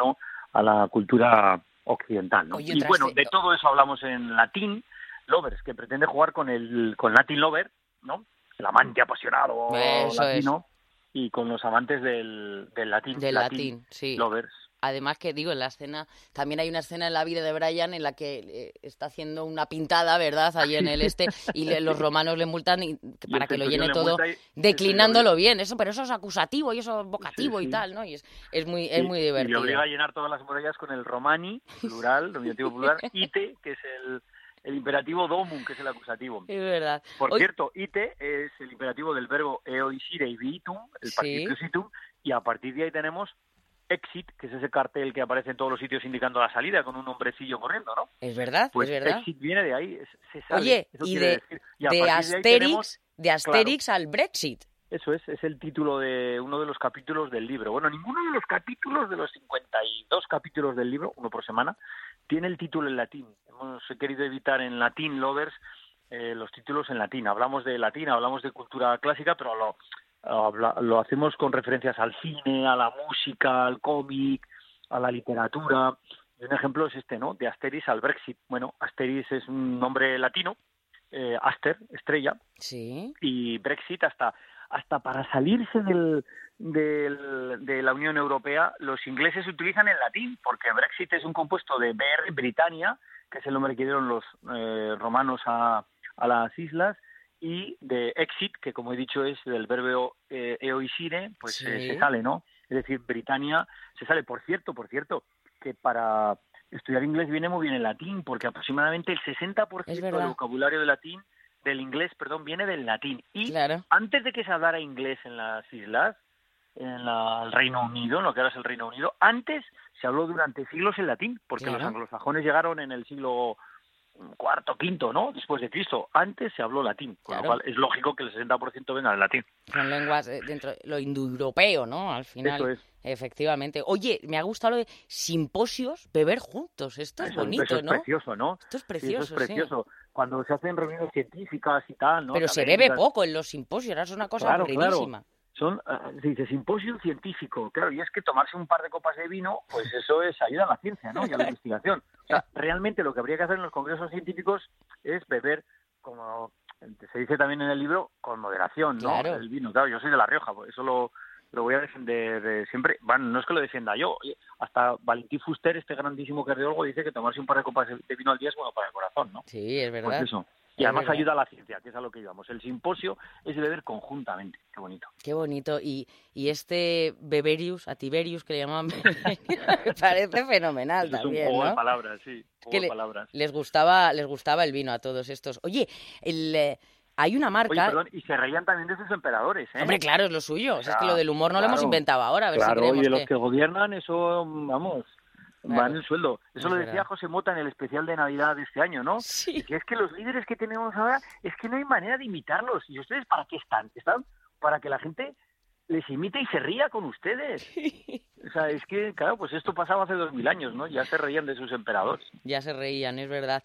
a la cultura occidental, ¿no? Oye, Y bueno, traste- de todo eso hablamos en Latín Lovers, que pretende jugar con el con Latin Lover, ¿no? El amante apasionado Eso latino, y con los amantes del, del latín, Del latín, sí. Lovers. Además que, digo, en la escena, también hay una escena en la vida de Brian en la que eh, está haciendo una pintada, ¿verdad?, allí en el este, y le- los romanos le multan y, Y para el que lo centurión llene le todo, multa y- declinándolo bien, eso, pero eso es acusativo y eso es vocativo Sí, y sí. tal, ¿no? Y es, es muy, es Y- muy Y divertido. le obliga a llenar todas las murallas con el romani, plural, nominativo plural, ite, que es el, el imperativo domum, que es el acusativo. Es verdad. Por Oye, cierto, ite es el imperativo del verbo eoisire y viitum, el Sí. participio situm, y a partir de ahí tenemos exit, que es ese cartel que aparece en todos los sitios indicando la salida con un hombrecillo corriendo, ¿no? es verdad, Pues es verdad. exit viene de ahí, es- se sale. Oye, eso y quiere de, decir. Y a de partir ahí Asterix, tenemos- de Asterix al Brexit. Eso es, es el título de uno de los capítulos del libro. Bueno, ninguno de los capítulos de los cincuenta y dos capítulos del libro, uno por semana, tiene el título en latín. Hemos querido evitar en Latin Lovers eh, los títulos en latín. Hablamos de latín, hablamos de cultura clásica, pero lo, habla- lo hacemos con referencias al cine, a la música, al cómic, a la literatura. Y un ejemplo es este, ¿no? De Asterix al Brexit. Bueno, Asterix es un nombre latino, eh, Aster, estrella, Sí, y Brexit hasta hasta para salirse del, del- de la Unión Europea los ingleses utilizan el latín, porque Brexit es un compuesto de B R, Britannia, que es el nombre que dieron los eh, romanos a, a las islas, y de exit, que como he dicho es del verbo eh, eoisire, pues Sí. eh, se sale, ¿no? Es decir, Britannia se sale. Por cierto, por cierto, que para estudiar inglés viene muy bien el latín, porque aproximadamente el sesenta por ciento Es del verdad. vocabulario del latín del inglés, perdón, viene del latín. Y claro. antes de que se hablara inglés en las islas, en la- el Reino Unido, en lo que ahora es el Reino Unido, antes se habló durante siglos en latín, porque Claro. los anglosajones llegaron en el siglo cuarto, quinto, ¿no? Después de Cristo. Antes se habló latín, con Claro. lo cual es lógico que el sesenta por ciento venga del latín. Son lenguas eh, dentro lo indoeuropeo, ¿no? Al final. Eso es. Efectivamente. Oye, me ha gustado lo de simposios, beber juntos. Esto es Eso, bonito, eso es ¿no? precioso, ¿no? Esto es Sí, precioso, eso es precioso. Cuando se hacen reuniones científicas y tal, ¿no? Pero se bebe Académicas. poco en los simposios, ahora es una cosa Claro, claro. aburridísima. Son, ah, se dice simposio científico, claro, y es que tomarse un par de copas de vino, pues eso es ayuda a la ciencia, ¿no? Y a la investigación. O sea, realmente lo que habría que hacer en los congresos científicos es beber, como se dice también en el libro, con moderación, ¿no? Claro. El vino, claro, yo soy de La Rioja, pues eso lo, lo voy a defender eh, siempre. Bueno, no es que lo defienda yo, oye, hasta Valentín Fuster, este grandísimo cardiólogo, dice que tomarse un par de copas de vino al día es bueno para el corazón, ¿no? Sí, es Pues verdad. eso. Y Es además verdad. ayuda a la ciencia, que es a lo que íbamos. El simposio es beber conjuntamente, qué bonito. Qué bonito. Y, y este Beberius, a Tiberius, que le llamaban Beberius, me parece fenomenal Eso es un también, juego de ¿no? palabras, sí, juego Que de le- palabras. Les gustaba, les gustaba el vino a todos estos. Oye, el, eh, hay una Oye, marca... perdón, y se reían también de sus emperadores, ¿eh? Hombre, claro, es lo suyo. O sea, es que lo del humor no lo Claro, hemos inventado ahora. A ver claro, si creemos y de los que... que gobiernan, eso, vamos, Claro. van el sueldo. Eso Es lo decía verdad. José Mota en el especial de Navidad de este año, ¿no? Sí. Decía, es que los líderes que tenemos ahora, es que no hay manera de imitarlos. ¿Y ustedes para qué están? Están para que la gente les imite y se ría con ustedes. O sea, es que, claro, pues esto pasaba hace dos mil años, ¿no? Ya se reían de sus emperadores. Ya se reían, es verdad.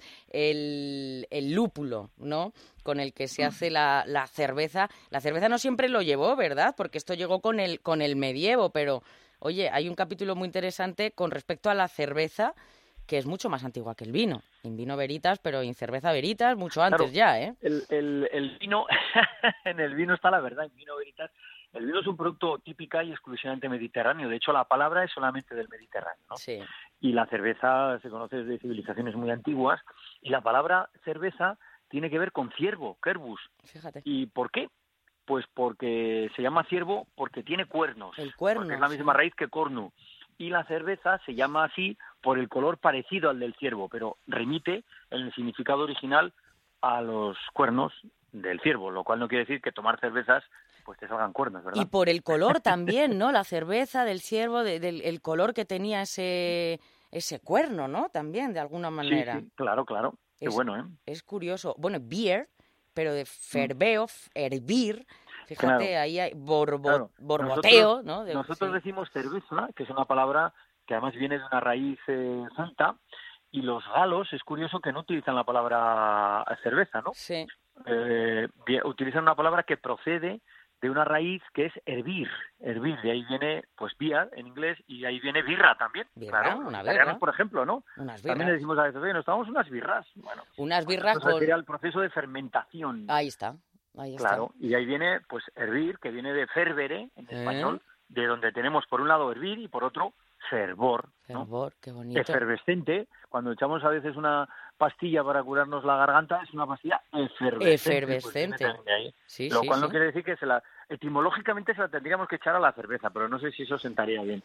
El, el lúpulo, ¿no? Con el que se Mm. hace la, la cerveza. La cerveza no siempre lo llevó, ¿verdad? Porque esto llegó con el, con el medievo, pero, oye, hay un capítulo muy interesante con respecto a la cerveza, que es mucho más antigua que el vino. En vino veritas, pero en cerveza veritas mucho antes Claro. ya, ¿eh? El, el, el vino, en el vino está la verdad, en vino veritas. El vino es un producto típica y exclusivamente mediterráneo. De hecho, la palabra es solamente del Mediterráneo, ¿no? Sí. Y la cerveza se conoce desde civilizaciones muy antiguas. Y la palabra cerveza tiene que ver con ciervo, kerbus. Fíjate. ¿Y por qué? Pues porque se llama ciervo porque tiene cuernos. El cuerno, Porque es la misma sí. raíz que cornu. Y la cerveza se llama así por el color parecido al del ciervo, pero remite en el significado original a los cuernos del ciervo, lo cual no quiere decir que tomar cervezas pues te salgan cuernos, ¿verdad? Y por el color también, ¿no? La cerveza del ciervo, de- del el color que tenía ese, ese cuerno, ¿no? También, de alguna Sí, manera. sí, claro, claro. Qué Es- bueno, ¿eh? Es curioso. Bueno, beer, pero de ferveo, f- hervir. Fíjate, Claro. ahí hay borbo- Claro. borboteo, Nosotros- ¿no? De- Nosotros sí. decimos cerveza, que es una palabra que además viene de una raíz eh, celta, y los galos, es curioso que no utilizan la palabra cerveza, ¿no? Sí, Eh, bien, utilizan una palabra que procede de una raíz que es hervir, hervir, de ahí viene pues beer en inglés y ahí viene birra también. Birra, claro, una los italianos, birra. por ejemplo, ¿no? Unas También birras. le decimos a veces, oye, nos tomamos unas birras. Bueno, Unas pues birras eso se con... refiere al proceso de fermentación. Ahí está, ahí está. Claro, y de ahí viene pues hervir, que viene de fervere en ¿Eh? español, de donde tenemos por un lado hervir y por otro fervor, ¿no? Fervor, qué bonito. Efervescente, cuando echamos a veces una pastilla para curarnos la garganta, es una pastilla efervescente. Efervescente. Pues viene también de ahí. Sí, Lo sí, cual no sí. quiere decir que se la, etimológicamente se la tendríamos que echar a la cerveza, pero no sé si eso sentaría bien.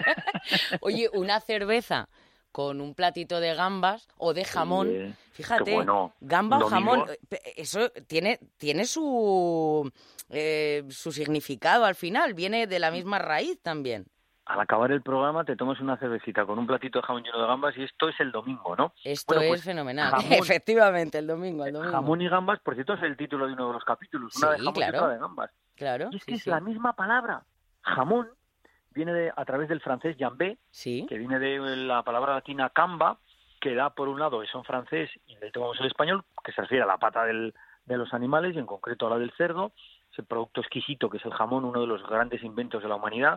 Oye, una cerveza con un platito de gambas o de jamón, Sí, fíjate, qué bueno. gamba o Domingo. jamón, eh, eso tiene, tiene su, eh, su significado al final, viene de la misma raíz también. Al acabar el programa te tomas una cervecita con un platito de jamón lleno de gambas y esto es el domingo, ¿no? Esto Bueno, es pues, fenomenal, jamón- efectivamente, el domingo, el domingo. Jamón y gambas, por cierto, es el título de uno de los capítulos, una Sí, de jamón claro. y otra de gambas. Claro, Y es que sí, es sí. la misma palabra. Jamón viene de, a través del francés jambé, Sí, que viene de la palabra latina camba, que da por un lado eso en francés y le tomamos el español, que se refiere a la pata del, de los animales y en concreto a la del cerdo, es el producto exquisito que es el jamón, uno de los grandes inventos de la humanidad,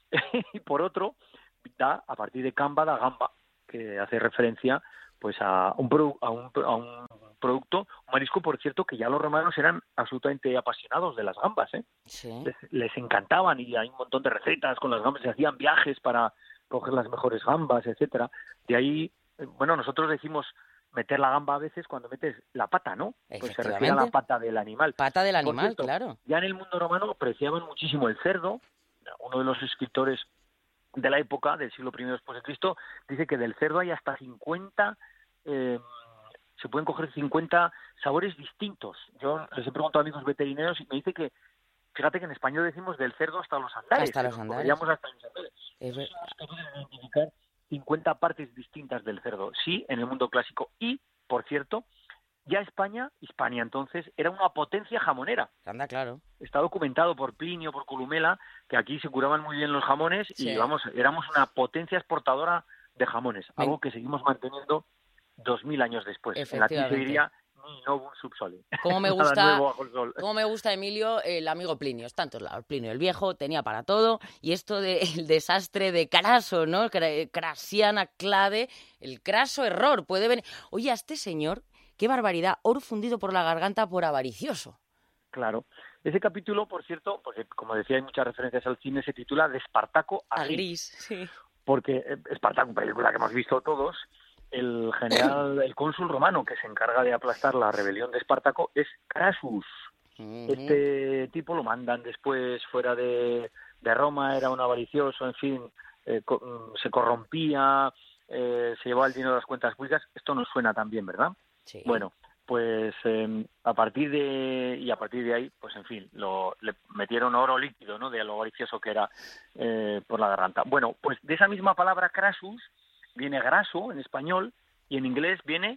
y por otro da a partir de camba da gamba, que hace referencia pues a un, produ- a un, a un producto, un marisco por cierto que ya los romanos eran absolutamente apasionados de las gambas, ¿eh? sí. les, les encantaban y hay un montón de recetas con las gambas, se hacían viajes para coger las mejores gambas, etcétera. De ahí, eh, bueno, nosotros decimos meter la gamba a veces cuando metes la pata, ¿no? Pues se refiere a la Efectivamente. pata del animal. Pata del Por animal, cierto, claro. Ya en el mundo romano apreciaban muchísimo el cerdo. Uno de los escritores de la época, del siglo primero después de Cristo, dice que del cerdo hay hasta cincuenta, eh, se pueden coger cincuenta sabores distintos. Yo les he preguntado a amigos veterinarios y me dice que, fíjate que en español decimos del cerdo hasta los andares. Hasta los que nos andares. cogeríamos hasta los andares. Es ver- Somos capaces de identificar cincuenta partes distintas del cerdo, sí, en el mundo clásico. Y, por cierto, ya España, Hispania entonces, era una potencia jamonera. Anda, claro. Está documentado por Plinio, por Columela, que aquí se curaban muy bien los jamones Sí. y, vamos, éramos una potencia exportadora de jamones, Me- algo que seguimos manteniendo dos mil años después. En latín se Efectivamente. diría ni novum sub sole. Como me Nada gusta, nuevo bajo el sol. como me gusta, Emilio, el amigo Plinio, está en todos lados. Plinio el viejo tenía para todo y esto del desastre de Craso, ¿no? Cra- Crasiana clade, el craso error puede venir. Oye, a este señor, qué barbaridad, oro fundido por la garganta por avaricioso. Claro. Ese capítulo, por cierto, porque como decía hay muchas referencias al cine, se titula De Espartaco a A Gris. gris, sí. Porque eh, Espartaco, película que hemos visto todos, el general, el cónsul romano que se encarga de aplastar la rebelión de Espartaco es Crassus. Ujú. Este tipo lo mandan después fuera de, de Roma, era un avaricioso, en fin, eh, co- se corrompía, eh, se llevaba el dinero de las cuentas públicas. Esto nos suena también, ¿verdad? Sí. Bueno, pues eh, a partir de y a partir de ahí, pues en fin, lo, le metieron oro líquido, ¿no? De lo avaricioso que era eh, por la garganta. Bueno, pues de esa misma palabra Crassus viene graso en español y en inglés viene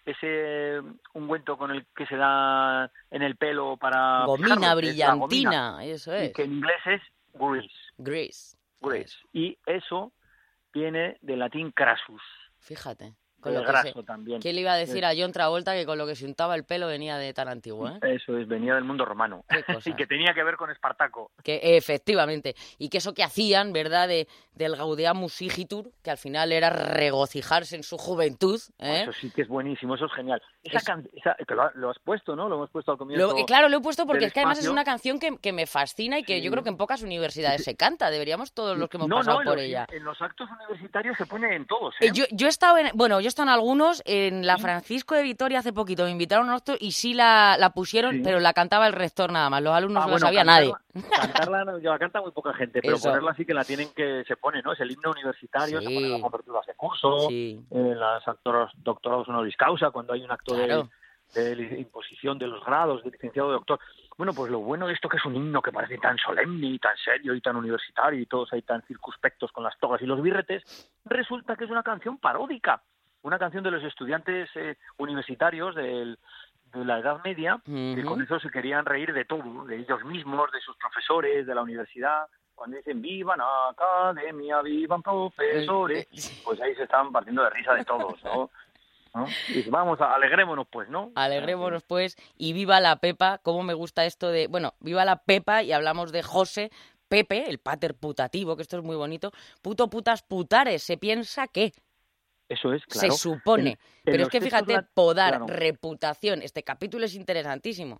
ese ungüento con el que se da en el pelo para Gomina fijarlo, que es la gomina, brillantina, eso y es. que en inglés es grease, Gris. grease. Y eso viene del latín crassus, Fíjate. Con de lo que graso se... también. ¿Quién le iba a decir a John Travolta que con lo que se untaba el pelo venía de tan antiguo, eh? Eso es, venía del mundo romano. Qué cosas. Y que tenía que ver con Espartaco. Que efectivamente, y que eso que hacían, ¿verdad?, de, del Gaudeamus Igitur, que al final era regocijarse en su juventud, ¿eh? Eso sí que es buenísimo, eso es genial. Esa Es- can- esa- que lo, lo has puesto, ¿no? Lo hemos puesto al comienzo. Lo- eh, claro, lo he puesto porque del es que además es espacio. una canción que, que me fascina y que Sí. yo creo que en pocas universidades se canta. Deberíamos todos los que hemos no, pasado no, en por los, ella. en los actos universitarios se pone en todos, ¿eh? Eh, Yo, yo he estado en, bueno, yo he estado en algunos, en la Francisco de Vitoria hace poquito, me invitaron a un acto y sí la, la pusieron, Sí. pero la cantaba el rector nada más, los alumnos Ah, no bueno, lo sabía cantarla- nadie. Cantarla no, la canta muy poca gente, pero Eso. ponerla sí que la tienen que se pone, ¿no? Es el himno universitario, Sí. se pone en las aperturas de curso, Sí. en las actoros, doctorados honoris causa, cuando hay un acto de- Claro. de, li- imposición de los grados de licenciado de doctor. Bueno, pues lo bueno de esto que es un himno que parece tan solemne y tan serio y tan universitario y todos ahí tan circunspectos con las togas y los birretes, resulta que es una canción paródica, una canción de los estudiantes eh, universitarios del, de la Edad Media, que Ujú. con eso se querían reír de todo, de ellos mismos, de sus profesores, de la universidad. Cuando dicen vivan academia, vivan profesores, Eh, eh, pues ahí se estaban partiendo de risa de todos, ¿no? ¿no? Y dice, vamos, a, alegrémonos pues, ¿no? Alegrémonos pues, y viva la Pepa. Cómo me gusta esto de, bueno, viva la Pepa, y hablamos de José, Pepe, el pater putativo, que esto es muy bonito, puto putas putares, se piensa que... Eso es, claro. Se supone. En, en Pero es que fíjate, la... podar, claro. reputación, este capítulo es interesantísimo.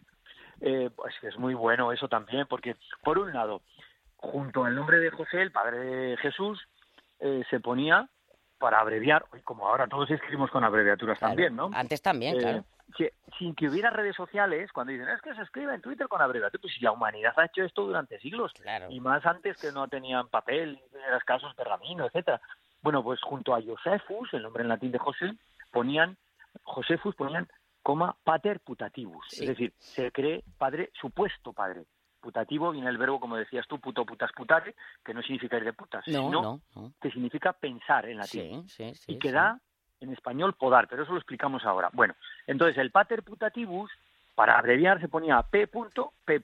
Eh, pues es muy bueno eso también, porque por un lado, junto al nombre de José, el padre de Jesús, eh, se ponía para abreviar, como ahora todos escribimos con abreviaturas Claro. también, ¿no? Antes también, Eh, claro. que, sin que hubiera redes sociales, cuando dicen, es que se escribe en Twitter con abreviaturas, pues si la humanidad ha hecho esto durante siglos, Claro. y más antes que no tenían papel, eran escasos pergamino, etcétera. Bueno, pues junto a Josephus, el nombre en latín de José, ponían, Josephus ponían coma pater putativus, Sí. es decir, se cree padre, supuesto padre. Putativo viene el verbo, como decías tú, puto, putas, putare, que no significa ir de putas, No, sino no, no. que significa pensar en latín. Sí, sí, sí. y que sí. da en español podar, pero eso lo explicamos ahora. Bueno, entonces el pater putativus, para abreviar, se ponía P. P.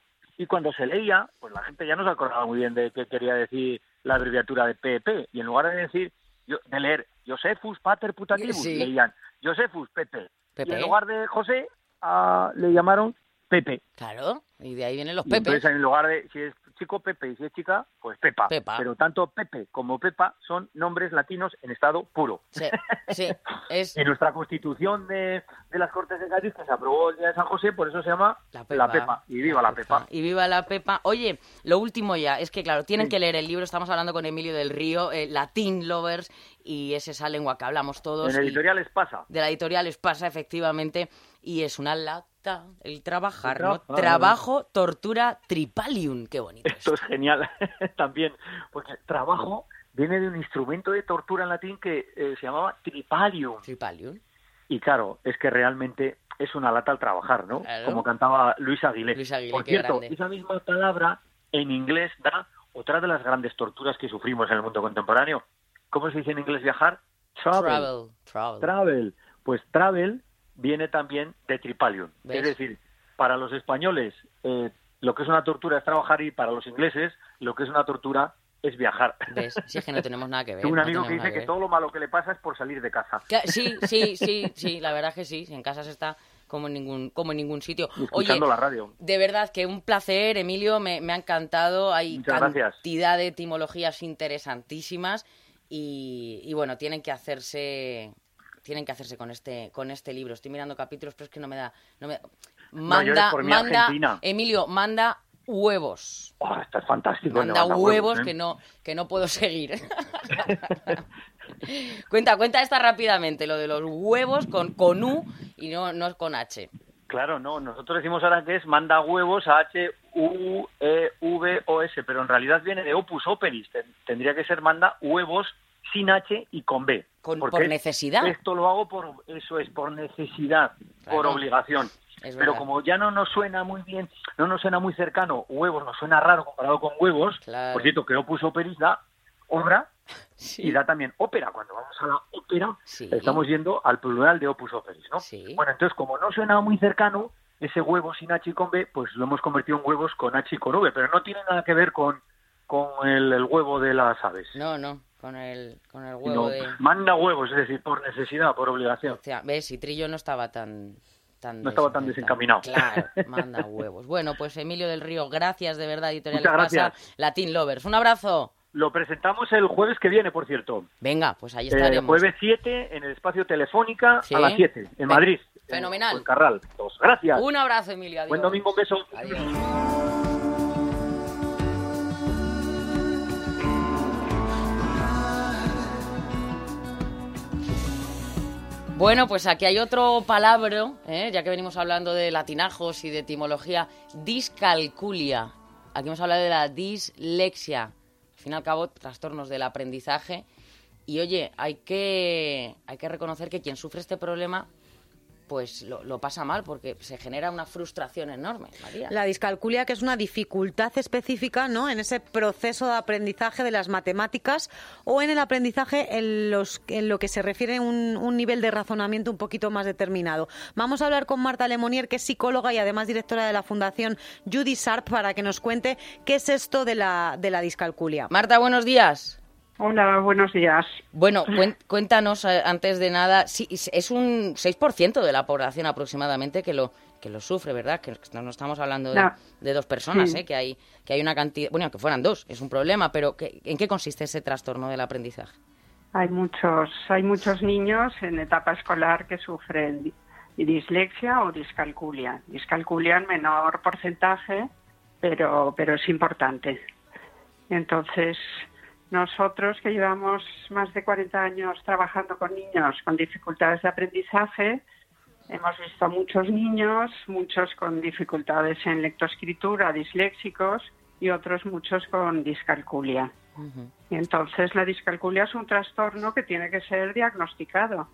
Y cuando se leía, pues la gente ya no se acordaba muy bien de qué quería decir la abreviatura de P P, y en lugar de decir, yo- de leer Josephus pater putativus, Sí. leían Josephus P P. Pepe. Y en lugar de José, ah, le llamaron Pepe. Claro, y de ahí vienen los Y Pepes. entonces en lugar de, si es chico, Pepe, y si es chica, pues Pepa. Pepa. Pero tanto Pepe como Pepa son nombres latinos en estado puro. Sí, sí, es Y nuestra constitución de, de las Cortes de Cádiz, que se aprobó el día de San José, por eso se llama la La Pepa. Pepa. Y viva la Pepa. Y viva la Pepa. Oye, lo último ya, es que claro, tienen Sí. que leer el libro, estamos hablando con Emilio del Río, eh, Latin Lovers, y es esa lengua que hablamos todos. En y editoriales pasa. de la editorial les pasa, efectivamente, y es una lata el trabajar, El ¿no? trabajar. Trabajo, tortura, tripalium, qué bonito. Esto es genial también, porque trabajo viene de un instrumento de tortura en latín que eh, se llamaba tripalium. Tripalium. Y claro, es que realmente es una lata al trabajar, ¿no? Claro. Como cantaba Luis Aguilé. Luis Aguilé, Por qué cierto, grande. esa misma palabra en inglés da otra de las grandes torturas que sufrimos en el mundo contemporáneo. ¿Cómo se dice en inglés viajar? Travel. Travel, travel. Travel. Pues travel viene también de tripalium. ¿Ves? Es decir, para los españoles eh, lo que es una tortura es trabajar, y para los ingleses lo que es una tortura es viajar. ¿Ves? Si es que no tenemos nada que ver. Tengo un no amigo que tenemos dice nada que ver. todo lo malo que le pasa es por salir de casa. Que- Sí, sí, sí, sí, la verdad es que sí. En casa se está como en ningún, como en ningún sitio. Y escuchando Oye, la radio. de verdad que un placer, Emilio, me, me ha encantado. Hay Muchas gracias. cantidad de etimologías interesantísimas y, y bueno, tienen que hacerse, tienen que hacerse con este, con este libro. Estoy mirando capítulos, pero es que no me da, no me da. No llores Manda, por mí, manda, Argentina. Emilio, manda huevos. Oh, esto es fantástico. Manda Manda huevos ¿eh? que no, que no puedo seguir. cuenta, cuenta esta rápidamente, lo de los huevos con, con U y no, no con H. Claro, no, nosotros decimos ahora que es manda huevos a H U E V O S, pero en realidad viene de opus operis. Ten- Tendría que ser manda huevos sin H y con B. Con- Porque por necesidad. Esto lo hago por, eso es, por necesidad, por Claro. obligación. Es Pero verdad. como ya no nos suena muy bien, no nos suena muy cercano, huevos nos suena raro comparado con huevos, Claro. por cierto que opus operis da obra Sí. y da también ópera. Cuando vamos a la ópera, Sí. estamos yendo al plural de opus operis, ¿no? Sí. Bueno, entonces, como no suena muy cercano, ese huevo sin H y con B, pues lo hemos convertido en huevos con H y con V, pero no tiene nada que ver con, con el, el huevo de las aves. No, no, con el, con el Sino huevo de... manda huevos, es decir, por necesidad, por obligación. O sea, ves, y Trillo no estaba tan... tan No estaba tan desencaminado. Claro, manda huevos. Bueno, pues Emilio del Río, gracias de verdad, Editorial Muchas Pasa, gracias. Latin Lovers. Un abrazo. Lo presentamos el jueves que viene, por cierto. Venga, pues ahí Eh, estaremos. jueves siete en el espacio Telefónica Sí. a las siete, en Ven- Madrid. fenomenal. En Carral. Gracias. Un abrazo, Emilio. Adiós. Buen domingo, un beso. Adiós. Bueno, pues aquí hay otro palabra, ¿eh? Ya que venimos hablando de latinajos y de etimología, discalculia. Aquí hemos hablado de la dislexia. Al fin y al cabo, trastornos del aprendizaje. Y oye, hay que, hay que reconocer que quien sufre este problema pues lo, lo pasa mal porque se genera una frustración enorme, María. La discalculia, que es una dificultad específica, ¿no?, en ese proceso de aprendizaje de las matemáticas o en el aprendizaje en, los, en lo que se refiere a un, un nivel de razonamiento un poquito más determinado. Vamos a hablar con Marta Lemonier, que es psicóloga y además directora de la Fundación Judy Sharp, para que nos cuente qué es esto de la, de la discalculia. Marta, buenos días. Hola, buenos días. Bueno, cuéntanos, antes de nada, sí, es un seis por ciento de la población aproximadamente que lo que lo sufre, ¿verdad? Que no estamos hablando de, no. de dos personas, sí. ¿eh? Que hay que hay una cantidad, bueno, que fueran dos, es un problema, pero que, ¿en qué consiste ese trastorno del aprendizaje? Hay muchos, hay muchos niños en etapa escolar que sufren dislexia o discalculia. Discalculia en menor porcentaje, pero pero es importante. Entonces, nosotros que llevamos más de cuarenta años trabajando con niños con dificultades de aprendizaje, hemos visto a muchos niños, muchos con dificultades en lectoescritura, disléxicos, y otros muchos con discalculia. Uh-huh. Y entonces la discalculia es un trastorno que tiene que ser diagnosticado,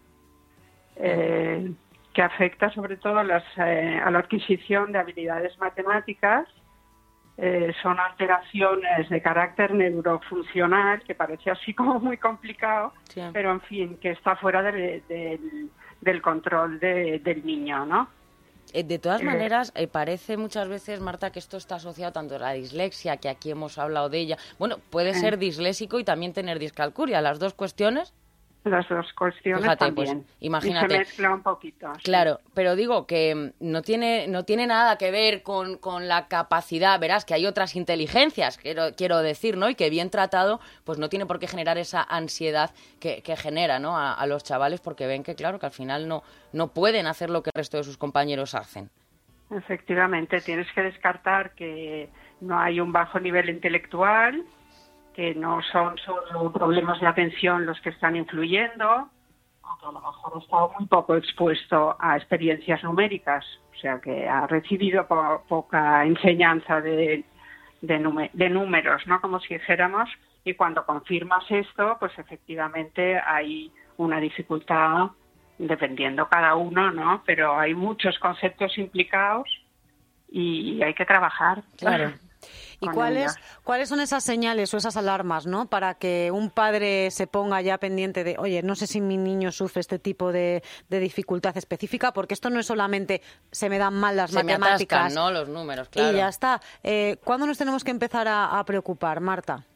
eh, que afecta sobre todo a, las, eh, a la adquisición de habilidades matemáticas. Eh, son alteraciones de carácter neurofuncional, que parece así como muy complicado, sí. Pero en fin, que está fuera de, de, del control de, del niño, ¿no? Eh, de todas eh, maneras, eh, parece muchas veces, Marta, que esto está asociado tanto a la dislexia, que aquí hemos hablado de ella. Bueno, puede eh. ser disléxico y también tener discalculia, las dos cuestiones. Las dos cuestiones. Fíjate, también. Pues, imagínate. Y se mezcla un poquito. Sí. Claro, pero digo que no tiene no tiene nada que ver con, con la capacidad, verás que hay otras inteligencias, quiero quiero decir, ¿no? Y que bien tratado, pues no tiene por qué generar esa ansiedad que, que genera, ¿no? A, a los chavales, porque ven que, claro, que al final no, no pueden hacer lo que el resto de sus compañeros hacen. Efectivamente, tienes que descartar que no hay un bajo nivel intelectual, que no son solo problemas de atención los que están influyendo, o que a lo mejor ha estado muy poco expuesto a experiencias numéricas, o sea que ha recibido po- poca enseñanza de, de, nume- de números, ¿no? Como si dijéramos, y cuando confirmas esto, pues efectivamente hay una dificultad, dependiendo cada uno, ¿no? Pero hay muchos conceptos implicados y hay que trabajar. Claro. ¿Y cuáles cuáles son esas señales o esas alarmas, ¿no? Para que un padre se ponga ya pendiente de, oye, no sé si mi niño sufre este tipo de, de dificultad específica, porque esto no es solamente se me dan mal las se matemáticas, me atascan, ¿no? Los números, claro. Y ya está. Eh, ¿Cuándo nos tenemos que empezar a, a preocupar, Marta?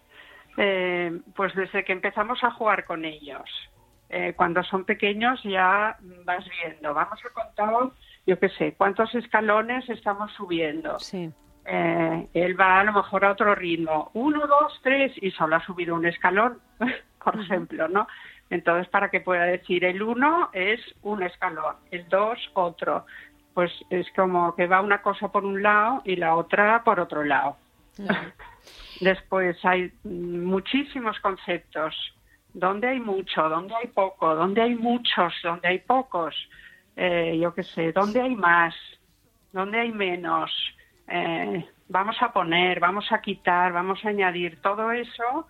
Eh, pues desde que empezamos a jugar con ellos. Eh, cuando son pequeños ya vas viendo, vamos a contar, yo qué sé, cuántos escalones estamos subiendo. Sí. Eh, él va a lo mejor a otro ritmo, uno, dos, tres, y solo ha subido un escalón, por ejemplo, ¿no? Entonces, para que pueda decir el uno es un escalón, el dos otro, pues es como que va una cosa por un lado y la otra por otro lado. Uh-huh. Después hay muchísimos conceptos, ¿dónde hay mucho? ¿Dónde hay poco? ¿Dónde hay muchos? ¿Dónde hay pocos? Eh, yo qué sé, ¿dónde hay más? ¿Dónde hay menos? Eh, vamos a poner, vamos a quitar, vamos a añadir, todo eso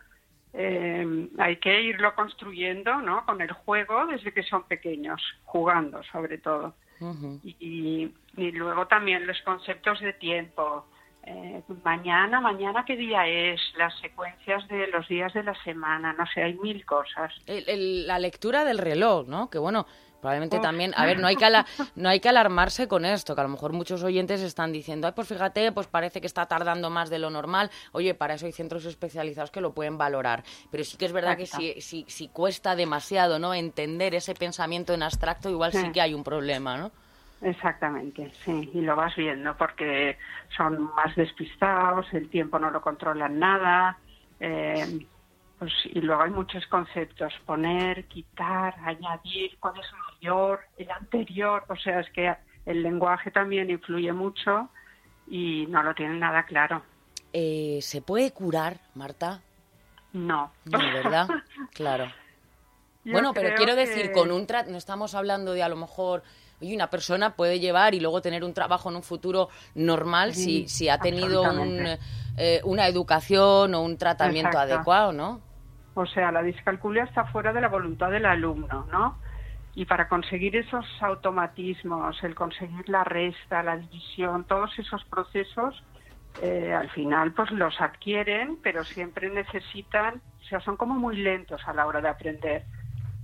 eh, hay que irlo construyendo, ¿no? Con el juego desde que son pequeños, jugando sobre todo. Uh-huh. y, y luego también los conceptos de tiempo, eh, mañana, mañana qué día es, las secuencias de los días de la semana, no sé, hay mil cosas. El, el, la lectura del reloj, ¿no? Que bueno, probablemente también, a ver, no hay que ala, no hay que alarmarse con esto, que a lo mejor muchos oyentes están diciendo, ay, pues fíjate, pues parece que está tardando más de lo normal. Oye, para eso hay centros especializados que lo pueden valorar. Pero sí que es verdad Exacto. que si, si, si cuesta demasiado, ¿no?, entender ese pensamiento en abstracto, igual sí, sí que hay un problema, ¿no? Exactamente, sí, y lo vas viendo porque son más despistados, el tiempo no lo controlan nada, eh, pues, y luego hay muchos conceptos, poner, quitar, añadir, cuál es mayor, el anterior, o sea, es que el lenguaje también influye mucho y no lo tienen nada claro. Eh, ¿Se puede curar, Marta? No. No, ¿verdad? Claro. Yo bueno, pero quiero que... decir, con un tra- no estamos hablando de a lo mejor... Oye, una persona puede llevar y luego tener un trabajo en un futuro normal sí, si, si ha tenido un, eh, una educación o un tratamiento Exacto. adecuado, ¿no? O sea, la discalculia está fuera de la voluntad del alumno, ¿no? Y para conseguir esos automatismos, el conseguir la resta, la división, todos esos procesos, eh, al final pues los adquieren, pero siempre necesitan, o sea, son como muy lentos a la hora de aprender.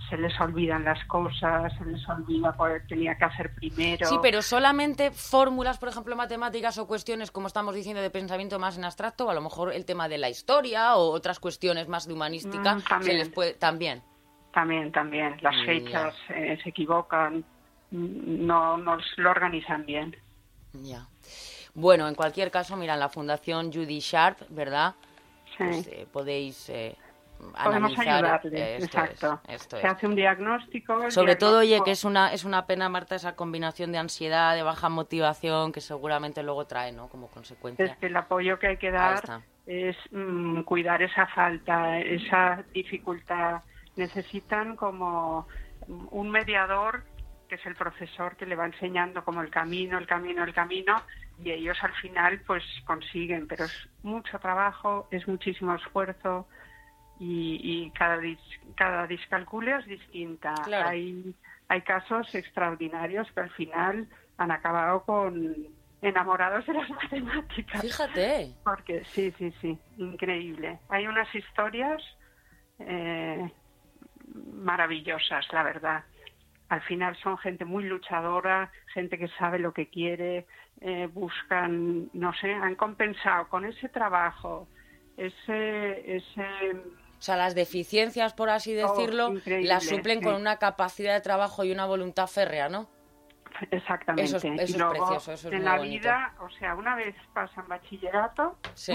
se les olvidan las cosas, se les olvida cuál tenía que hacer primero. Sí, pero solamente fórmulas, por ejemplo, matemáticas o cuestiones, como estamos diciendo, de pensamiento más en abstracto, o a lo mejor el tema de la historia o otras cuestiones más de humanística, Mm, también. se les puede también. También, también. Las Mm, fechas eh, se equivocan, mm, no, no lo organizan bien. Ya. Bueno, en cualquier caso, mira, en la Fundación Judy Sharp, ¿verdad? Sí. Pues, eh, podéis eh, Podemos analizar. ayudarles, Esto exacto. es, esto Se es. hace un diagnóstico. el Sobre todo, oye, diagnóstico- que es una es una pena, Marta, esa combinación de ansiedad, de baja motivación, que seguramente luego trae, ¿no? Como consecuencia. Es que el apoyo que hay que Ahí dar está. es mm, cuidar esa falta, esa dificultad. Necesitan como un mediador, que es el profesor que le va enseñando como el camino, el camino, el camino, y ellos al final pues consiguen, pero es mucho trabajo, es muchísimo esfuerzo y, y cada, dis, cada discalculia es distinta. Claro. Hay, hay casos extraordinarios que al final han acabado con enamorados de las matemáticas. Fíjate. Porque sí, sí, sí, increíble. Hay unas historias eh, maravillosas, la verdad. Al final son gente muy luchadora, gente que sabe lo que quiere, eh, buscan, no sé, han compensado con ese trabajo, ese, ese O sea, las deficiencias, por así Oh, decirlo, increíble, las suplen sí. con una capacidad de trabajo y una voluntad férrea, ¿no? exactamente. Eso es- eso Y es luego, precioso, eso es en muy la bonito. vida, o sea, una vez pasan bachillerato, Sí.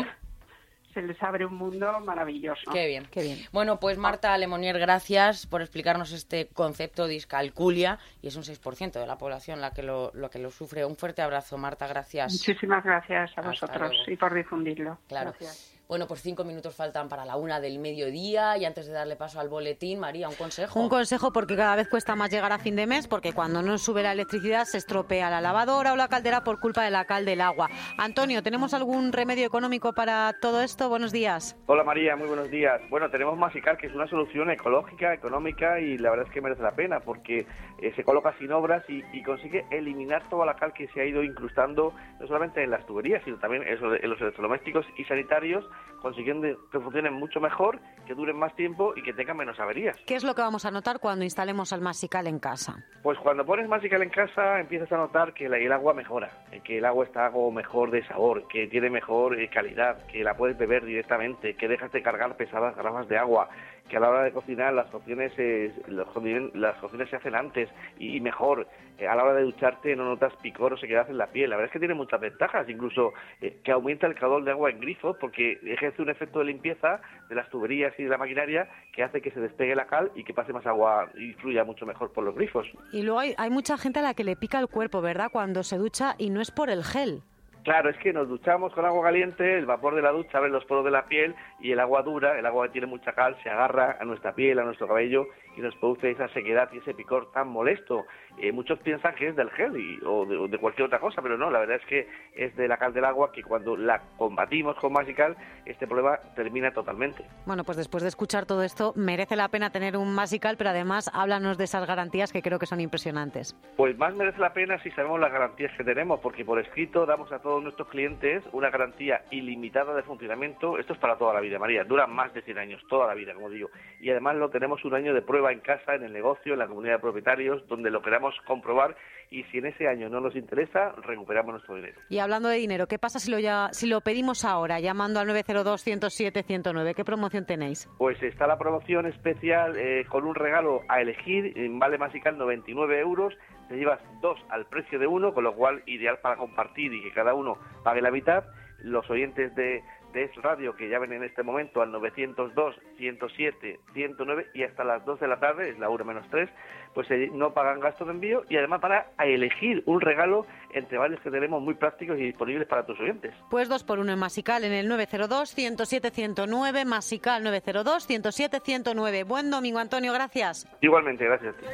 se les abre un mundo maravilloso. Qué bien. Qué bien. Bueno, pues Marta Lemonier, gracias por explicarnos este concepto de discalculia, y es un seis por ciento de la población la que lo, lo que lo sufre. Un fuerte abrazo, Marta, gracias. Muchísimas gracias a Hasta vosotros luego. y por difundirlo. Claro. Gracias. Bueno, pues cinco minutos faltan para la una del mediodía, y antes de darle paso al boletín, María, un consejo. Un consejo, porque cada vez cuesta más llegar a fin de mes, porque cuando no sube la electricidad se estropea la lavadora o la caldera por culpa de la cal del agua. Antonio, ¿tenemos algún remedio económico para todo esto? Buenos días. Hola María, muy buenos días. Bueno, tenemos Masical, que es una solución ecológica, económica, y la verdad es que merece la pena porque eh, se coloca sin obras y, y consigue eliminar toda la cal que se ha ido incrustando no solamente en las tuberías, sino también en los, en los electrodomésticos y sanitarios, consiguiendo que funcionen mucho mejor, que duren más tiempo y que tengan menos averías. ¿Qué es lo que vamos a notar cuando instalemos el Masical en casa? Pues cuando pones Masical en casa empiezas a notar que la- el agua mejora, eh, que el agua está algo mejor de sabor, que tiene mejor eh, calidad, que la puedes beber directamente, que dejas de cargar pesadas garrafas de agua, que a la hora de cocinar las cocciones, eh, los cocinen- las cocciones se hacen antes y mejor. Eh, a la hora de ducharte no notas picor o sequedad en la piel. La verdad es que tiene muchas ventajas, incluso eh, que aumenta el caudal de agua en grifos porque ejerce un efecto de limpieza de las tuberías y de la maquinaria que hace que se despegue la cal y que pase más agua y fluya mucho mejor por los grifos. Y luego hay, hay mucha gente a la que le pica el cuerpo, ¿verdad? Cuando se ducha, y no es por el gel. Claro, es que nos duchamos con agua caliente, el vapor de la ducha abre los poros de la piel y el agua dura, el agua que tiene mucha cal, se agarra a nuestra piel, a nuestro cabello y nos produce esa sequedad y ese picor tan molesto. Eh, muchos piensan que es del gel y, o, de, o de cualquier otra cosa, pero no, la verdad es que es de la cal del agua que cuando la combatimos con Masical, este problema termina totalmente. Bueno, pues después de escuchar todo esto, merece la pena tener un Masical, pero además háblanos de esas garantías que creo que son impresionantes. Pues más merece la pena si sabemos las garantías que tenemos, porque por escrito damos a todos nuestros clientes una garantía ilimitada de funcionamiento. Esto es para toda la vida, María, dura más de cien años, toda la vida, como digo. Y además lo tenemos un año de prueba en casa, en el negocio, en la comunidad de propietarios, donde lo queramos comprobar, y si en ese año no nos interesa, recuperamos nuestro dinero. Y hablando de dinero, ¿qué pasa si lo, ya, si lo pedimos ahora, llamando al nueve cero dos, ciento siete, ciento nueve? ¿Qué promoción tenéis? Pues está la promoción especial eh, con un regalo a elegir, en Vale Masical noventa y nueve euros, te llevas dos al precio de uno, con lo cual ideal para compartir y que cada uno pague la mitad. Los oyentes de, de Es Radio que llamen en este momento al novecientos dos, ciento siete, ciento nueve y hasta las dos de la tarde, es la una menos tres, pues eh, no pagan gasto de envío y además para elegir un regalo entre varios que tenemos muy prácticos y disponibles para tus oyentes. Pues dos por uno en Masical, en el nueve cero dos, ciento siete, ciento nueve, Masical nueve cero dos, ciento siete, ciento nueve. Buen domingo, Antonio, gracias. Igualmente, gracias a ti.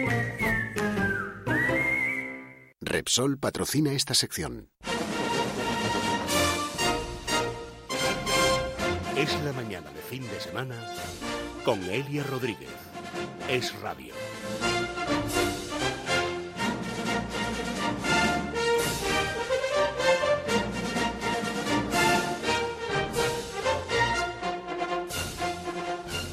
Repsol patrocina esta sección. Es la mañana de fin de semana con Elia Rodríguez. Es Radio. Pues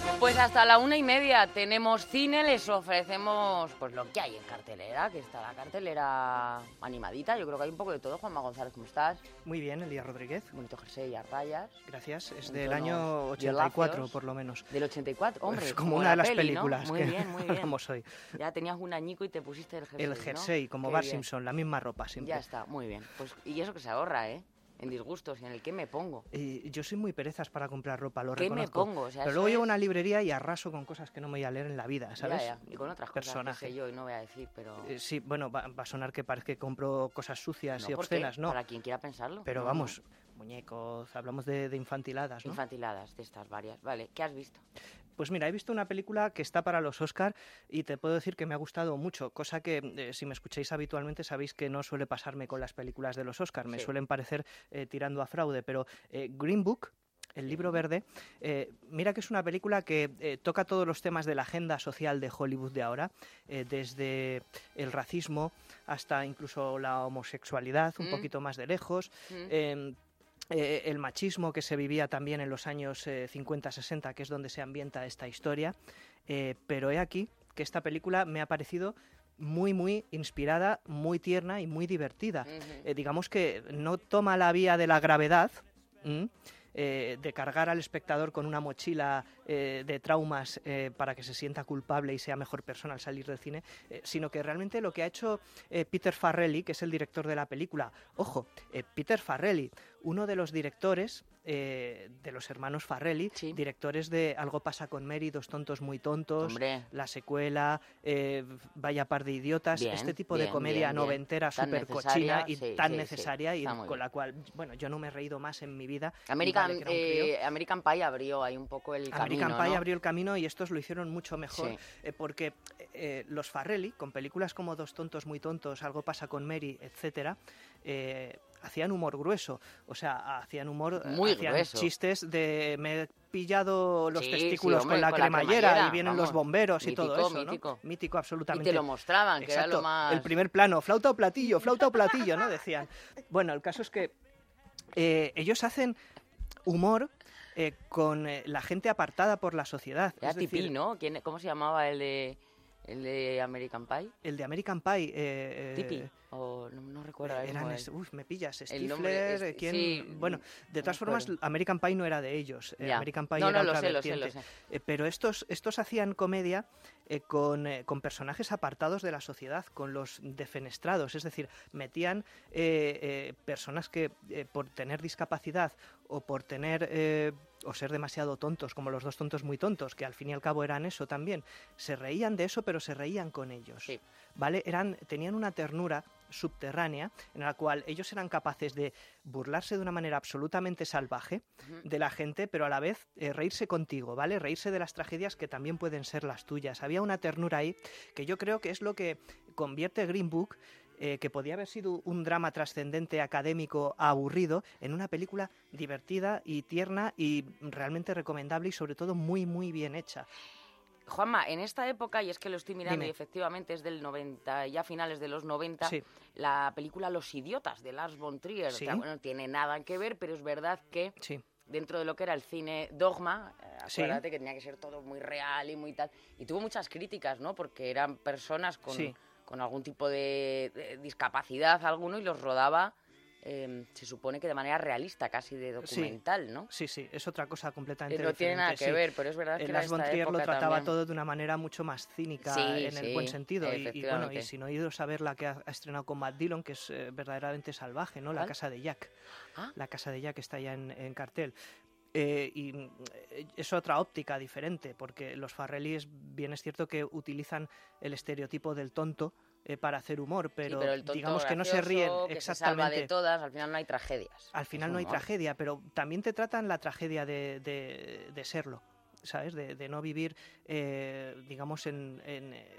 hasta la una y media tenemos cine, les ofrecemos pues lo que hay en cartelera, que está la cartelera animadita. Yo creo que hay un poco de todo. Juanma González, ¿cómo estás? Muy bien, Elías Rodríguez. Bonito jersey a rayas. Gracias, es del año ochenta y cuatro por lo menos. Del ochenta y cuatro, hombre. Es como, como una de las peli, películas ¿no? Muy que bien, muy bien. hablamos hoy. Ya tenías un añico y te pusiste el jersey, El jersey, ¿no? como Qué Bart bien. Simpson, la misma ropa siempre. Ya está, muy bien. Pues, y eso que se ahorra, ¿eh? En disgustos, y en el que me pongo. Y yo soy muy perezas para comprar ropa, lo ¿Qué reconozco. me pongo? O sea, pero luego es... llego a una librería y arraso con cosas que no me voy a leer en la vida, ¿sabes? Ya, ya. Y con otras Personaje. cosas que sé yo y no voy a decir, pero... Eh, sí, bueno, va, va a sonar que parece que compro cosas sucias no, y obscenas, ¿no? Para quien quiera pensarlo. Pero no, vamos, no. muñecos, hablamos de, de infantiladas, ¿no? Infantiladas, de estas varias. Vale, ¿qué has visto? Pues mira, he visto una película que está para los Oscar y te puedo decir que me ha gustado mucho, cosa que eh, si me escucháis habitualmente sabéis que no suele pasarme con las películas de los Oscar, me Sí. suelen parecer eh, tirando a fraude, pero eh, Green Book, el libro verde, eh, mira que es una película que eh, toca todos los temas de la agenda social de Hollywood de ahora, eh, desde el racismo hasta incluso la homosexualidad, un Mm. poquito más de lejos. Mm. Eh, Eh, el machismo que se vivía también en los años eh, cincuenta sesenta, que es donde se ambienta esta historia. Eh, pero he aquí que esta película me ha parecido muy, muy inspirada, muy tierna y muy divertida. Ujú. Eh, digamos que no toma la vía de la gravedad, ¿m? Eh, de cargar al espectador con una mochila eh, de traumas eh, para que se sienta culpable y sea mejor persona al salir del cine, eh, sino que realmente lo que ha hecho eh, Peter Farrelly, que es el director de la película, ojo, eh, Peter Farrelly, uno de los directores eh, de los hermanos Farrelly, Sí. directores de Algo pasa con Mary, Dos tontos muy tontos, Hombre. la secuela, eh, Vaya par de idiotas, Bien, este tipo bien, de comedia bien, bien. noventera Tan súper necesaria, cochina y sí, tan sí, sí. necesaria y Está muy con bien. la cual, bueno, yo no me he reído más en mi vida. y American, vale que era un crío. eh, American Pie abrió ahí un poco el American camino, Pie ¿no? abrió el camino y estos lo hicieron mucho mejor Sí. eh, porque eh, los Farrelly, con películas como Dos tontos muy tontos, Algo pasa con Mary, etcétera, eh, hacían humor grueso, o sea, hacían humor, Muy hacían grueso. chistes de me he pillado los Sí, testículos sí, hombre, con la con la cremallera, cremallera, y vienen vamos, los bomberos y mítico, todo eso, mítico. ¿no? Mítico, absolutamente. Y te lo mostraban, que era Exacto, lo más... el primer plano, flauta o platillo, flauta o platillo, ¿no? Decían. Bueno, el caso es que eh, ellos hacen humor eh, con eh, la gente apartada por la sociedad. Era es decir, Tipi, ¿no? ¿Quién, ¿Cómo se llamaba el de, el de American Pie? el de American Pie. Eh, eh, Tipi. O no, no recuerdo ahora mismo Eran, el- es- uf, me pillas, el nombre Stifler, es- ¿quién? sí, Bueno, de no todas me formas, acuerdo. American Pie no era de ellos. eh, Ya. American Pie No, era no, lo otra sé, lo sé, vertiente. lo sé. Eh, pero estos, estos hacían comedia eh, con, eh, con personajes apartados de la sociedad, con los defenestrados, es decir, metían eh, eh, personas que eh, por tener discapacidad o por tener eh, o ser demasiado tontos, como los dos tontos muy tontos, que al fin y al cabo eran eso también, se reían de eso, pero se reían con ellos. Sí. ¿Vale? Eran, tenían una ternura subterránea en la cual ellos eran capaces de burlarse de una manera absolutamente salvaje Ujú. de la gente, pero a la vez eh, reírse contigo, ¿vale? Reírse de las tragedias que también pueden ser las tuyas. Había una ternura ahí que yo creo que es lo que convierte Green Book, eh, que podía haber sido un drama trascendente, académico, aburrido, en una película divertida y tierna y realmente recomendable y sobre todo muy, muy bien hecha. Juanma, en esta época, y es que lo estoy mirando Dime. y efectivamente es del noventa, ya finales de los noventa, Sí. la película Los idiotas de Lars von Trier. Sí. O sea, bueno, no tiene nada que ver, pero es verdad que Sí. dentro de lo que era el cine dogma, eh, Sí. acuérdate que tenía que ser todo muy real y muy tal, y tuvo muchas críticas, ¿no? Porque eran personas con, Sí. con algún tipo de, de discapacidad alguno y los rodaba, eh, se supone que de manera realista, casi de documental, ¿no? Sí, sí, es otra cosa completamente Eh, no tiene nada diferente, que sí. ver, pero es verdad que Eh, era Lars von esta Trier lo época trataba también. todo de una manera mucho más cínica Sí, en el sí, buen sentido. Y, y bueno, y efectivamente. si no he ido a saber la que ha, ha estrenado con Matt Dillon, que es eh, verdaderamente salvaje, ¿no? La ¿Cuál? casa de Jack. Ah. La casa de Jack está ya en, en cartel. Eh, y mm, eh, es otra óptica diferente, porque los Farrelly es, bien es cierto que utilizan el estereotipo del tonto eh, para hacer humor, Sí, pero, pero el tonto digamos que no se ríen gracioso, que se salva exactamente. de todas, al final no hay tragedias. Al final Es no hay humor. tragedia, pero también te tratan la tragedia de, de- de serlo, ¿sabes? De, de no vivir, eh, digamos, en, en, eh,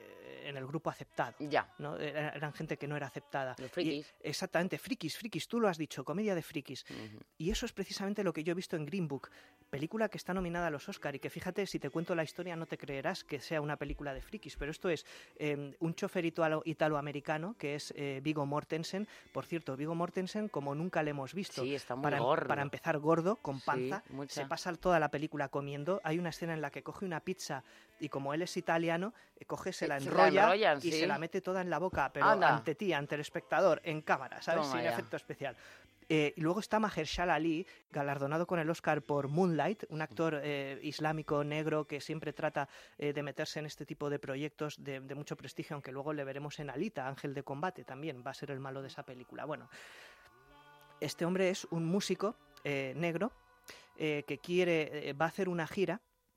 en el grupo aceptado. Ya. ¿no? Eran, eran gente que no era aceptada. Los frikis. Y, exactamente, frikis, frikis, tú lo has dicho, comedia de frikis. Uh-huh. Y eso es precisamente lo que yo he visto en Green Book, película que está nominada a los Oscar y que fíjate, si te cuento la historia no te creerás que sea una película de frikis, pero esto es eh, un chofer italo, italoamericano que es eh, Viggo Mortensen. Por cierto, Viggo Mortensen como nunca le hemos visto. Sí, está muy para, gordo. Para empezar gordo, con panza, sí, se pasa toda la película comiendo. Hay una escena en la que coge una pizza y como él es italiano, coge, se la enrolla se la enrollan, y sí. se la mete toda en la boca, pero Anda. ante ti, ante el espectador, en cámara, ¿sabes? Toma Sin ya. efecto especial. Eh, y luego está Mahershala Ali, galardonado con el Oscar por Moonlight, un actor eh, islámico negro que siempre trata eh, de meterse en este tipo de proyectos de, de mucho prestigio, aunque luego le veremos en Alita, Ángel de Combate, también va a ser el malo de esa película. Bueno, este hombre es un músico eh, negro eh, que quiere, eh, va a hacer una gira,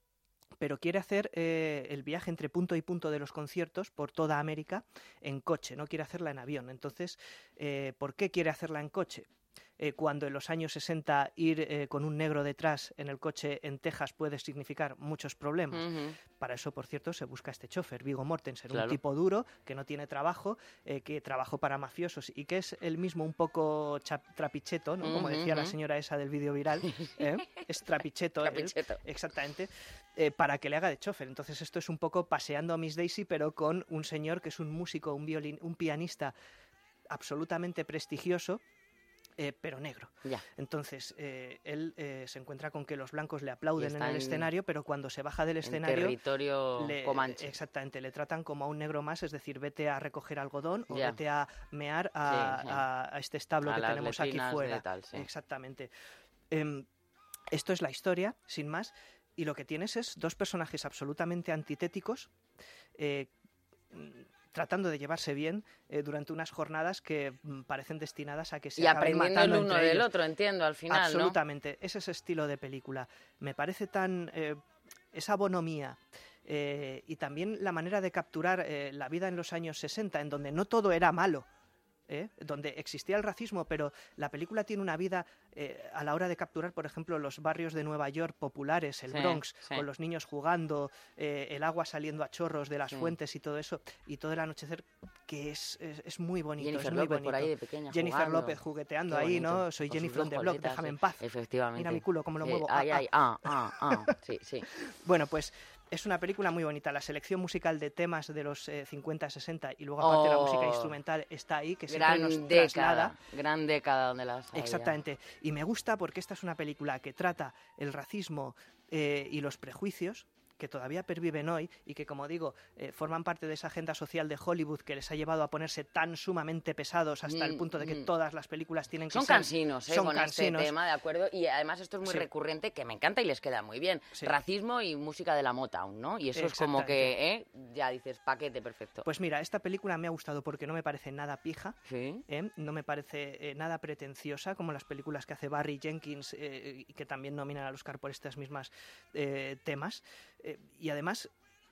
pero quiere hacer eh, el viaje entre punto y punto de los conciertos por toda América en coche, no quiere hacerla en avión. Entonces, eh, ¿por qué quiere hacerla en coche? Eh, cuando en los años sesenta ir eh, con un negro detrás en el coche en Texas puede significar muchos problemas. Uh-huh. Para eso, por cierto, se busca este chofer, Viggo Mortensen, claro. Un tipo duro, que no tiene trabajo, eh, que trabajó para mafiosos y que es el mismo un poco trapicheto, ¿no? Como uh-huh. decía la señora esa del vídeo viral, ¿eh? Es trapicheto, trapicheto. Él, exactamente, eh, para que le haga de chofer. Entonces esto es un poco paseando a Miss Daisy, pero con un señor que es un músico, un violín, un pianista absolutamente prestigioso, Eh, pero negro. Ya. Entonces, eh, él eh, se encuentra con que los blancos le aplauden en el en, escenario, pero cuando se baja del escenario... En territorio le, comanche. Exactamente, le tratan como a un negro más, es decir, vete a recoger algodón o ya. vete a mear a, sí, sí. a, a este establo a que tenemos aquí fuera. Tal, sí. Exactamente. Eh, esto es la historia, sin más, y lo que tienes es dos personajes absolutamente antitéticos, eh, tratando de llevarse bien eh, durante unas jornadas que mm, parecen destinadas a que se y acaben aprendiendo matando el uno entre del ellos. otro, entiendo, al final, Absolutamente, ¿no? Ese es estilo de película. Me parece tan... Eh, esa bonomía eh, y también la manera de capturar eh, la vida en los años sesenta, en donde no todo era malo, ¿eh? Donde existía el racismo, pero la película tiene una vida eh, a la hora de capturar, por ejemplo, los barrios de Nueva York populares, el sí, Bronx, sí. con los niños jugando, eh, el agua saliendo a chorros de las sí. fuentes y todo eso, y todo el anochecer, que es, es, es muy bonito. Jennifer es muy López bonito. por ahí de pequeña Jennifer jugando. López jugueteando Qué ahí, bonito. ¿no? Soy Con Jennifer sus on the dos Block, coletas, déjame sí. en paz. Efectivamente. Mira mi culo, cómo lo sí. muevo. Ay, ah, ay, ah, ah, ah. Sí, sí. Bueno, pues es una película muy bonita. La selección musical de temas de los eh, cincuenta, sesenta y luego aparte oh, la música instrumental está ahí, que gran siempre nos década, traslada. Gran década donde las había. Exactamente. Y me gusta porque esta es una película que trata el racismo eh, y los prejuicios que todavía perviven hoy y que, como digo, eh, forman parte de esa agenda social de Hollywood que les ha llevado a ponerse tan sumamente pesados hasta mm, el punto de que mm. todas las películas tienen que son ser... Cansinos, eh, son con cansinos, este tema, de acuerdo, y además esto es muy sí. recurrente, que me encanta y les queda muy bien. Sí. Racismo y música de la Motown, ¿no? Y eso es como que, ¿eh? Ya dices, paquete perfecto. Pues mira, esta película me ha gustado porque no me parece nada pija, ¿sí? ¿eh? No me parece eh, nada pretenciosa, como las películas que hace Barry Jenkins eh, y que también nominan al Oscar por estas mismas eh, temas. Eh, y además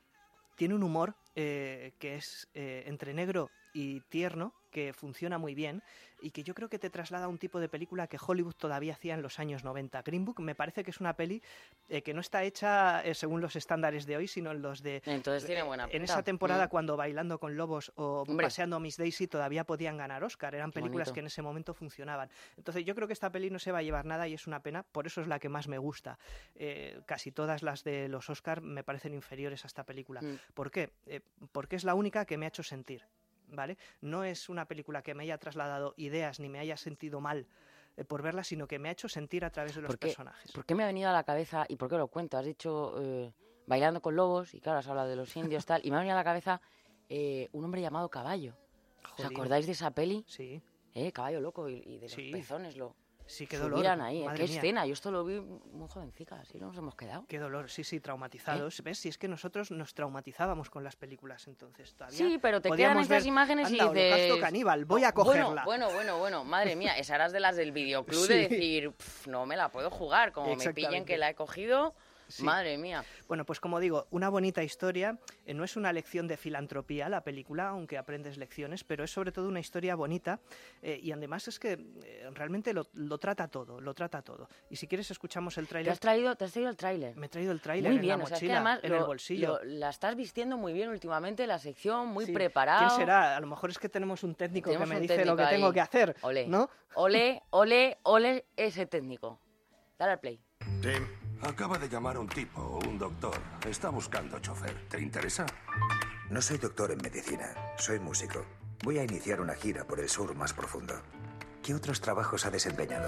tiene un humor eh, que es eh, entre negro y tierno, que funciona muy bien y que yo creo que te traslada a un tipo de película que Hollywood todavía hacía en los años noventa. Green Book me parece que es una peli eh, que no está hecha eh, según los estándares de hoy, sino en los de... Entonces tiene buena pinta. En esa temporada mm. cuando Bailando con Lobos o Hombre. Paseando a Miss Daisy todavía podían ganar Oscar. Eran películas que en ese momento funcionaban. Entonces yo creo que esta peli no se va a llevar nada y es una pena. Por eso es la que más me gusta. Eh, casi todas las de los Oscar me parecen inferiores a esta película. Mm. ¿Por qué? Eh, porque es la única que me ha hecho sentir. ¿Vale? No es una película que me haya trasladado ideas ni me haya sentido mal eh, por verla, sino que me ha hecho sentir a través de los ¿Por qué, personajes. ¿Por qué me ha venido a la cabeza, y por qué lo cuento? Has dicho eh, Bailando con Lobos, y claro, has hablado de los indios tal, y me ha venido a la cabeza eh, un hombre llamado Caballo. Joder. ¿Os acordáis de esa peli? Sí. Eh, Caballo Loco, y, y de los sí. pezones, lo... Sí, qué dolor. Ahí, Madre qué mía. escena. Yo esto lo vi muy jovencica, así nos hemos quedado. Qué dolor, sí, sí, traumatizados. ¿Eh? ¿Ves? Si es que nosotros nos traumatizábamos con las películas, entonces todavía. Sí, pero te quedan estas ver, imágenes anda, y dices... Holocausto caníbal, voy a cogerla. Bueno, bueno, bueno, bueno, madre mía, esa eras de las del videoclub sí. de decir, no me la puedo jugar, como me pillen que la he cogido... Sí. Madre mía. Bueno, pues como digo, una bonita historia. Eh, no es una lección de filantropía la película, aunque aprendes lecciones, pero es sobre todo una historia bonita eh, y además es que eh, realmente lo, lo trata todo, lo trata todo. Y si quieres escuchamos el ¿Te tráiler. has traído, te has traído el tráiler? Me he traído el tráiler Muy en bien, la o sea, es que mochila, además en lo- el bolsillo. lo- la estás vistiendo muy bien últimamente, la sección, muy Sí. preparado. ¿Quién será? A lo mejor es que tenemos un técnico Tenemos que me un dice lo técnico que ahí. tengo que hacer, Ole, ¿no? ole, ole, ole ese técnico. Dale al play. Tim, acaba de llamar un tipo, un doctor. Está buscando chofer. ¿Te interesa? No soy doctor en medicina, soy músico. Voy a iniciar una gira por el sur más profundo. ¿Qué otros trabajos ha desempeñado?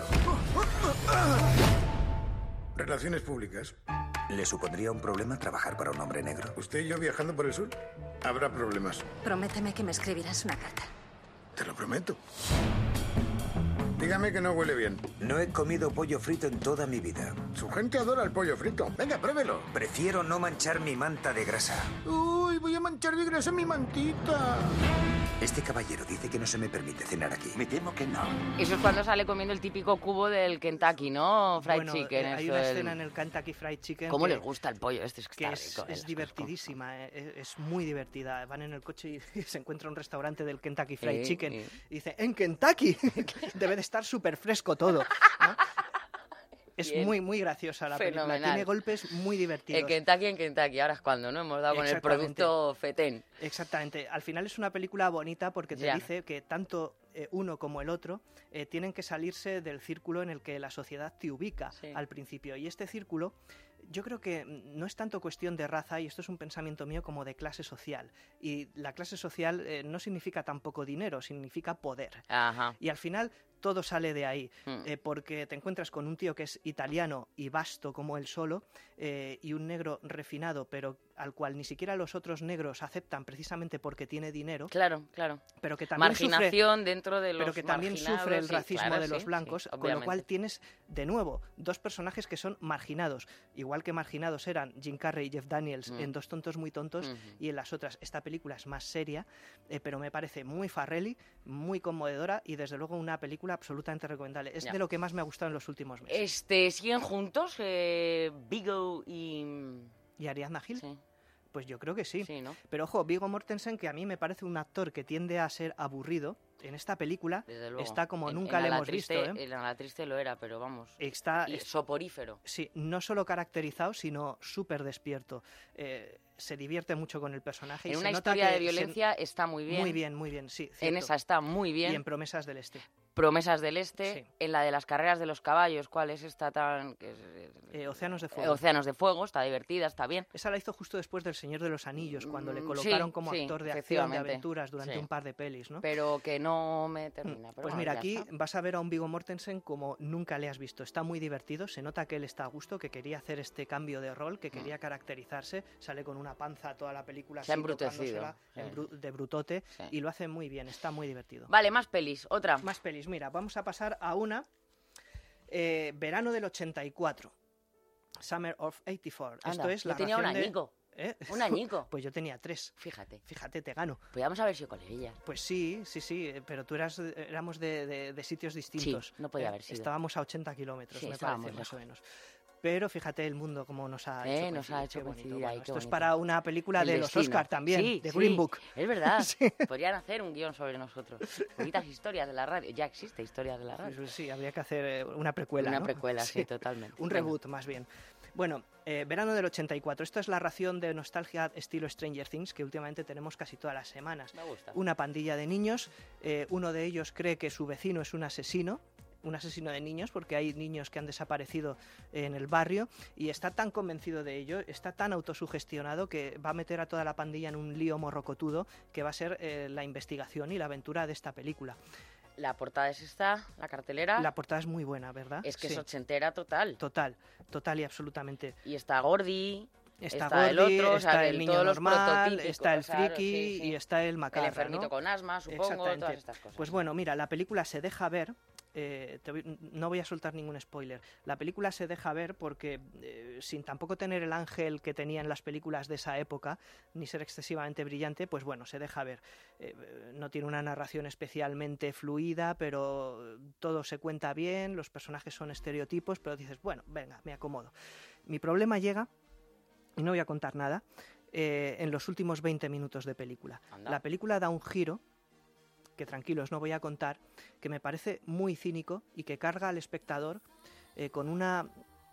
Relaciones públicas. ¿Le supondría un problema trabajar para un hombre negro? ¿Usted y yo viajando por el sur? Habrá problemas. Prométeme que me escribirás una carta. Te lo prometo. Dígame que no huele bien. No he comido pollo frito en toda mi vida. Su gente adora el pollo frito. Venga, pruébelo. Prefiero no manchar mi manta de grasa. Uy, voy a manchar de grasa mi mantita. Este caballero dice que no se me permite cenar aquí. Me temo que no. Eso es cuando sale comiendo el típico cubo del Kentucky, ¿no? Fried Bueno, chicken. eh, hay eso una del- escena en el Kentucky Fried Chicken ¿Cómo que, les gusta el pollo? Este es que que está es, rico, eh, es las divertidísima, eh, es, es muy divertida. Van en el coche y, y se encuentra un restaurante del Kentucky Fried Eh, Chicken eh. y dice, ¡en Kentucky! Debe de estar súper fresco todo, ¿no? Es Bien. muy, muy graciosa la película. Fenomenal. Tiene golpes muy divertidos. El Kentucky en Kentucky, ahora es cuando, ¿no? Hemos dado con el Exactamente. producto fetén. Exactamente. Al final es una película bonita porque te Ya. dice que tanto eh, uno como el otro eh, tienen que salirse del círculo en el que la sociedad te ubica Sí. al principio. Y este círculo, yo creo que mm, no es tanto cuestión de raza, y esto es un pensamiento mío, como de clase social. Y la clase social eh, no significa tampoco dinero, significa poder. Ajá. Y al final todo sale de ahí, Mm. eh, porque te encuentras con un tío que es italiano y vasto como él solo, eh, y un negro refinado, pero al cual ni siquiera los otros negros aceptan precisamente porque tiene dinero. Claro, claro. Pero que también Marginación sufre, dentro de los pero que también marginados, sufre el sí, racismo claro, de los sí, blancos, sí, con lo obviamente. cual tienes de nuevo dos personajes que son marginados, igual que marginados eran Jim Carrey y Jeff Daniels Mm. en Dos tontos muy tontos, Ujú. y en las otras esta película es más seria, eh, pero me parece muy farrelly, muy conmovedora y desde luego una película absolutamente recomendable. Es Ya. de lo que más me ha gustado en los últimos meses. Este, ¿siguen juntos eh, Viggo y... ¿Y Ariadna Gil? Sí. Pues yo creo que sí. Sí, ¿no? Pero ojo, Viggo Mortensen, que a mí me parece un actor que tiende a ser aburrido, en esta película Desde luego. está como En- nunca en le Ala hemos Triste- visto. ¿eh? En La Triste lo era, pero vamos. Está, Y es- soporífero. Sí, no solo caracterizado, sino súper despierto. Eh, se divierte mucho con el personaje. y En se una nota historia que de se- violencia está muy bien. Muy bien, muy bien, sí. En cierto. esa está muy bien. Y en Promesas del Este. Promesas del Este. Sí. En la de las carreras de los caballos, ¿cuál es esta tan...? Que es, Eh, Océanos de eh, Fuego. Océanos de Fuego, está divertida, está bien. Esa la hizo justo después del Señor de los Anillos, cuando le Mm, colocaron sí, como sí, actor de acción, de efectivamente. aventuras, durante Sí. un par de pelis, ¿no? Pero que no me termina. Pero Pues bueno, mira, ya aquí está. vas a ver a un Viggo Mortensen como nunca le has visto. Está muy divertido, se nota que él está a gusto, que quería hacer este cambio de rol, que quería caracterizarse. Sale con una panza toda la película. Se ha así, embrutecido, tocándosela sí. en bru- de brutote, Sí. y lo hace muy bien, está muy divertido. Vale, más pelis. Otra. Más pelis, mira, vamos a pasar a una. eh, verano del ochenta y cuatro. Summer of ochenta y cuatro. Anda, Esto es yo la tenía un ración de- añico. ¿Eh? Un añico. Pues yo tenía tres. Fíjate. Fíjate, te gano. Podríamos haber sido coleguillas. Pues sí, sí, sí, eh, pero tú eras, éramos de, de- de sitios distintos. Sí, no podía Eh, haber sido. Estábamos a ochenta kilómetros, Sí, me estábamos parece, más o lejos. menos. Pero fíjate el mundo como nos ha Eh, hecho nos ha coincidir, hecho qué bonito. coincidir Bueno, ahí, qué esto es bonito. para una película El de los destino. Oscar también, Sí, de sí, Green Book. Es verdad. Sí. Podrían hacer un guión sobre nosotros. Bonitas historias de la radio. Ya existe historias de la radio. Sí, sí, habría que hacer eh, una precuela. Una ¿no? precuela, sí, totalmente. Un Bueno. reboot, más bien. Bueno, eh, verano del ochenta y cuatro. Esto es la ración de nostalgia estilo Stranger Things que últimamente tenemos casi todas las semanas. Me gusta. Una pandilla de niños, eh, uno de ellos cree que su vecino es un asesino, un asesino de niños, porque hay niños que han desaparecido en el barrio, y está tan convencido de ello, está tan autosugestionado que va a meter a toda la pandilla en un lío morrocotudo que va a ser eh, la investigación y la aventura de esta película. La portada es esta, la cartelera. La portada es muy buena, ¿verdad? Es que Sí. es ochentera total. Total, total y absolutamente. Y está Gordy, Está, está el Gordy, otro, o sea, está que el el- niño todos los normal, prototípicos, está el claro, friki sí, sí. y está el macarra, El enfermito ¿no? con asma, supongo, Exactamente. todas estas cosas. Pues bueno, mira, la película se deja ver. eh, te voy- no voy a soltar ningún spoiler. La película se deja ver porque, eh, sin tampoco tener el ángel que tenían las películas de esa época, ni ser excesivamente brillante, pues bueno, se deja ver. Eh, no tiene una narración especialmente fluida, pero todo se cuenta bien, los personajes son estereotipos, pero dices, bueno, venga, me acomodo. Mi problema llega, y no voy a contar nada, eh, en los últimos veinte minutos de película. Anda. La película da un giro, que tranquilos, no voy a contar, que me parece muy cínico y que carga al espectador eh, con una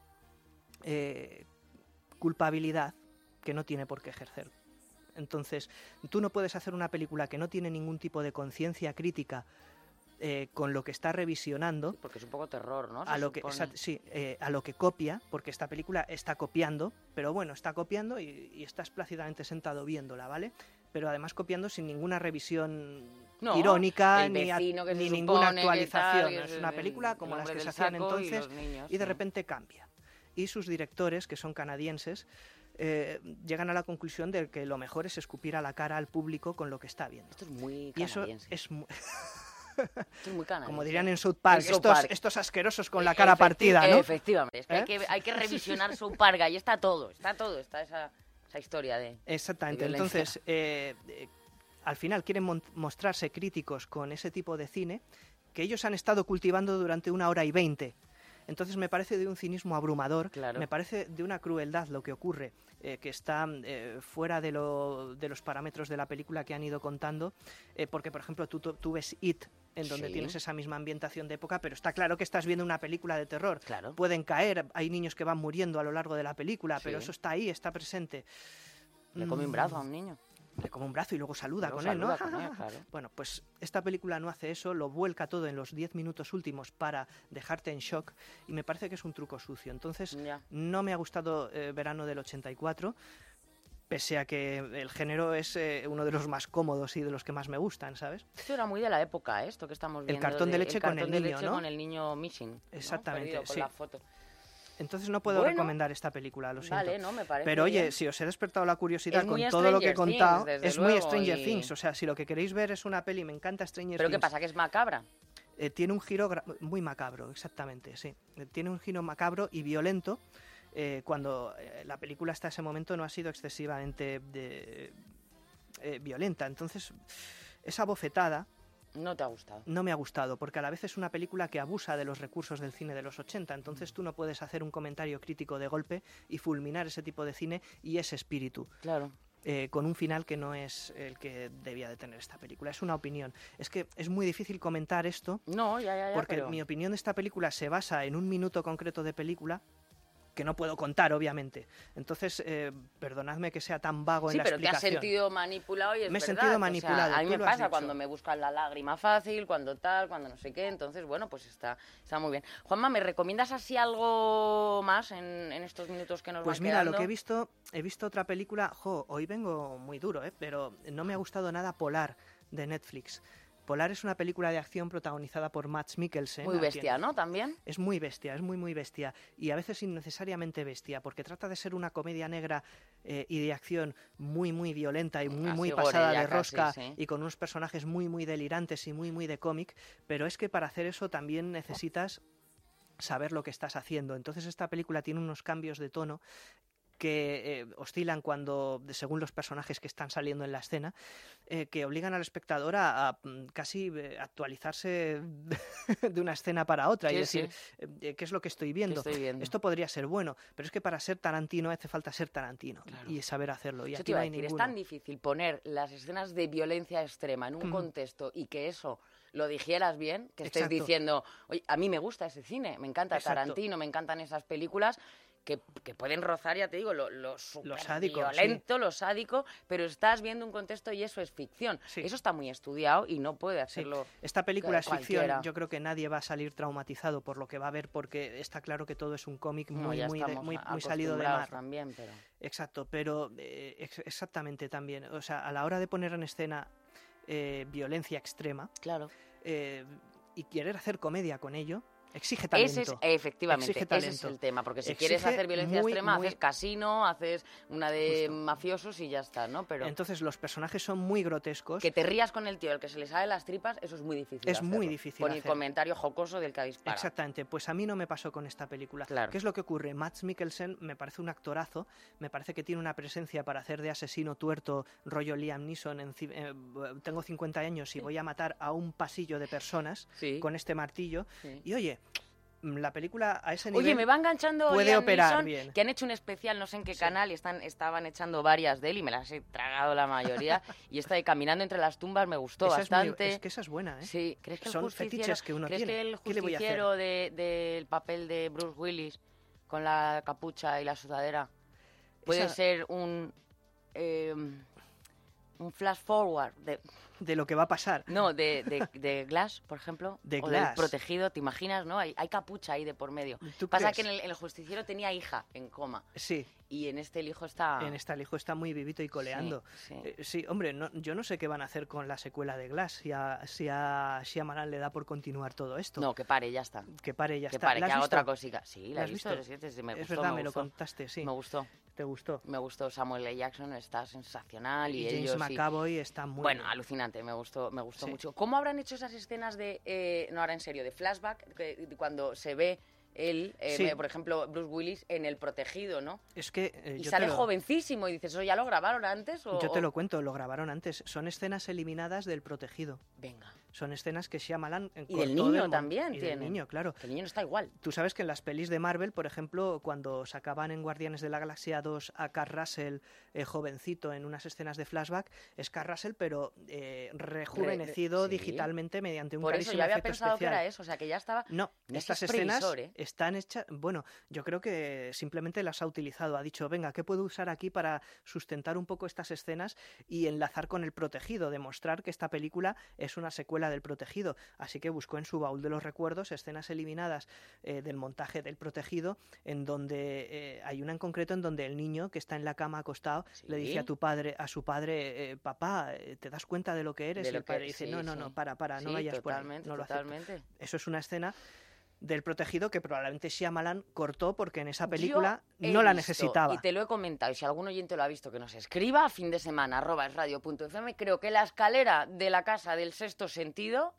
eh, culpabilidad que no tiene por qué ejercer. Entonces, tú no puedes hacer una película que no tiene ningún tipo de conciencia crítica eh, con lo que está revisionando. Porque es un poco terror, ¿no? A lo, que, esa, sí, eh, a lo que copia, porque esta película está copiando, pero bueno, está copiando y, y estás plácidamente sentado viéndola, ¿vale? Pero además copiando sin ninguna revisión no, irónica ni, a, ni ninguna actualización. Tal, es una película como las que se hacían hacían entonces y, niños, y de sí. repente cambia. Y sus directores, que son canadienses, eh, llegan a la conclusión de que lo mejor es escupir a la cara al público con lo que está viendo. Esto es muy Y canadiense. eso es muy... Esto es muy canadiense. Como dirían en South Park, en South estos, Park. estos asquerosos con la cara partida, ¿no? Efectivamente, es que, ¿Eh? hay, que hay que revisionar South Park, ahí está todo, está todo, está esa, esa historia de... Exactamente, de entonces... Eh, eh, al final quieren mon- mostrarse críticos con ese tipo de cine que ellos han estado cultivando durante una hora y veinte. Entonces me parece de un cinismo abrumador, claro. me parece de una crueldad lo que ocurre, eh, que está eh, fuera de, lo, de los parámetros de la película que han ido contando, eh, porque por ejemplo tú, tú ves It, en donde Sí. tienes esa misma ambientación de época, pero está claro que estás viendo una película de terror. Claro. Pueden caer, hay niños que van muriendo a lo largo de la película, Sí. pero eso está ahí, está presente. Le come un brazo a un niño. Le come un brazo y luego saluda Luego con saluda él, ¿no? con él, claro. Bueno, pues esta película no hace eso, lo vuelca todo en los diez minutos últimos para dejarte en shock y me parece que es un truco sucio. Entonces, Ya. no me ha gustado eh, Verano del ochenta y cuatro, pese a que el género es eh, uno de los más cómodos y de los que más me gustan, ¿sabes? Esto era muy de la época, ¿eh? Esto que estamos viendo. cartón de leche con cartón el de niño, leche ¿no? con el niño missing, ¿no? Exactamente, Perdido con sí. la foto. Entonces no puedo Bueno, recomendar esta película, lo siento. vale, no, me parece Pero oye, bien. si os he despertado la curiosidad Es con muy todo lo que he Stranger contado, Things, desde es muy luego, Stranger y- Things. O sea, si lo que queréis ver es una peli, me encanta Stranger ¿Pero qué Things. pasa? ¿Que es macabra? Eh, tiene un giro gra- muy macabro, exactamente, sí. Eh, tiene un giro macabro y violento eh, cuando eh, la película hasta ese momento no ha sido excesivamente de- eh, violenta. Entonces, esa bofetada No te ha gustado. no me ha gustado, porque a la vez es una película que abusa de los recursos del cine de los ochenta, entonces tú no puedes hacer un comentario crítico de golpe y fulminar ese tipo de cine y ese espíritu. Claro. Eh, con un final que no es el que debía de tener esta película. Es una opinión. Es que es muy difícil comentar esto, No, ya, ya, ya, porque pero... mi opinión de esta película se basa en un minuto concreto de película que no puedo contar, obviamente. Entonces, eh, perdonadme que sea tan vago Sí, en la pero te has explicación. sentido manipulado y es Me he verdad. sentido o sea, manipulado, a mí tú me lo has pasa dicho. cuando me buscan la lágrima fácil, cuando tal, cuando no sé qué. Entonces, bueno, pues está, está muy bien. Juanma, ¿me recomiendas así algo más en, en estos minutos que nos Pues van mira, quedando? lo que he visto, he visto otra película, jo, hoy vengo muy duro, ¿eh? Pero no me ha gustado nada Polar, de Netflix. Polar es una película de acción protagonizada por Mads Mikkelsen. Muy a bestia, quien- ¿no? También. Es muy bestia, es muy, muy bestia. Y a veces innecesariamente bestia, porque trata de ser una comedia negra eh, y de acción muy, muy violenta y muy, Así muy gore pasada ya de casi, rosca sí. y con unos personajes muy, muy delirantes y muy, muy de cómic. Pero es que para hacer eso también necesitas saber lo que estás haciendo. Entonces esta película tiene unos cambios de tono que eh, oscilan cuando, de- según los personajes que están saliendo en la escena, eh, que obligan al espectador a, a, mm, casi eh, actualizarse de una escena para otra y Sí, decir, sí. eh, ¿qué es lo que estoy viendo? estoy viendo? Esto podría ser bueno, pero es que para ser Tarantino hace falta ser Tarantino y saber hacerlo. Y Eso aquí te iba no a hay decir, es ninguno. tan difícil poner las escenas de violencia extrema en un Ujú. contexto y que eso lo digieras bien, que estés Exacto. diciendo, oye, a mí me gusta ese cine, me encanta Exacto. Tarantino, me encantan esas películas que, que pueden rozar, ya te digo, lo, lo súper sádico, violento, lo sádico, pero estás viendo un contexto y eso es ficción. Eso está muy estudiado y no puede Sí. hacerlo Esta película es cualquiera. ficción, yo creo que nadie va a salir traumatizado por lo que va a ver porque está claro que todo es un cómic No, muy, ya muy, de- estamos muy, a- muy salido de acostumbrados mar. también, pero... Exacto, pero eh, ex- exactamente también. O sea, a la hora de poner en escena eh, violencia extrema claro. eh, y querer hacer comedia con ello, exige talento. Ese es, efectivamente, Exige ese es talento. el tema, porque si Exige quieres hacer violencia muy, extrema, muy- haces Casino, haces una de mafiosos y ya está, ¿no? Pero Entonces los personajes son muy grotescos. que te rías con el tío, el que se le sale las tripas, eso es muy difícil Es muy hacerlo. difícil Con el hacer. comentario jocoso del que ha disparado. Exactamente, pues a mí no me pasó con esta película. Claro. ¿Qué es lo que ocurre? Mads Mikkelsen me parece un actorazo, me parece que tiene una presencia para hacer de asesino tuerto rollo Liam Neeson. En ci- eh, tengo cincuenta años y voy a matar a un pasillo de personas Sí. con este martillo. Sí. Y oye, la película a ese nivel Oye, me va enganchando puede Liam operar Neeson, bien. que han hecho un especial, no sé en qué canal, y están, estaban echando varias de él y me las he tragado la mayoría. Y esta de Caminando entre las tumbas me gustó Esa bastante. Es, muy, es que esa es buena, ¿eh? Sí, ¿crees que el Son justiciero, fetiches que uno ¿crees tiene. que el ¿Qué le voy a hacer? justiciero de- del papel de Bruce Willis con la capucha y la sudadera puede Esa- ser un eh, un flash forward de De lo que va a pasar. no de, de, de Glass, por ejemplo, De o Glass. del Protegido? ¿Te imaginas? No, hay, hay capucha ahí de por medio. ¿Tú Pasa crees? que en el, en el justiciero tenía hija en coma Sí. y en este el hijo está En esta el hijo está muy vivito y coleando. Sí, sí. Eh, sí, hombre, no, yo no sé qué van a hacer con la secuela de Glass, si a, si a Shyamalan le da por continuar todo esto. No, que pare, ya está. Que pare, ya que está. pare, ¿La que has haga visto? otra cosica. Sí, la ¿La he has visto, visto? sí, sí, sí, me Es gustó, verdad, me me lo gustó. contaste, sí. Me gustó. ¿Te gustó? Me gustó Samuel L. Jackson, está sensacional. Y, Y James ellos, y- McAvoy está muy Bueno, bien. alucinante, me gustó, me gustó Sí. mucho. ¿Cómo habrán hecho esas escenas de, eh, no ahora en serio, de flashback, que, cuando se ve él, eh, Sí. por ejemplo, Bruce Willis, en El Protegido, ¿no? Es que eh, Y yo sale te lo- jovencísimo y dices, ¿eso ya lo grabaron antes? O, Yo te o- lo cuento, lo grabaron antes. Son escenas eliminadas del Protegido. Venga. Son escenas que Shyamalan eh, Y del cortó niño mon- también y del tiene. niño, claro. Que el niño no está igual. Tú sabes que en las pelis de Marvel, por ejemplo, cuando sacaban en Guardianes de la Galaxia dos a Kurt Russell eh, jovencito en unas escenas de flashback, es Kurt Russell, pero eh, rejuvenecido Re- re- sí. digitalmente mediante un Por eso carísimo yo había efecto pensado especial. que era eso, o sea, que ya estaba... No, No estas es escenas previsor, ¿eh? están hechas... Bueno, yo creo que simplemente las ha utilizado. Ha dicho, venga, ¿qué puedo usar aquí para sustentar un poco estas escenas y enlazar con El Protegido? Demostrar que esta película es una secuela del Protegido. Así que buscó en su baúl de los recuerdos escenas eliminadas eh, del montaje del Protegido, en donde eh, hay una en concreto en donde el niño que está en la cama acostado le dice a tu padre, a su padre, eh, papá, eh, ¿te das cuenta de lo que eres? De y lo el padre que- dice, sí, no, no, sí. no, para, para, no Sí, vayas por ahí, totalmente, no lo acepto". totalmente. Eso es una escena del Protegido que probablemente Shyamalan cortó porque en esa película Yo he no la visto, necesitaba. Y te lo he comentado, y si algún oyente lo ha visto, que nos escriba, fin de semana, arroba es radio punto f m. Creo que la escalera de la casa del sexto sentido,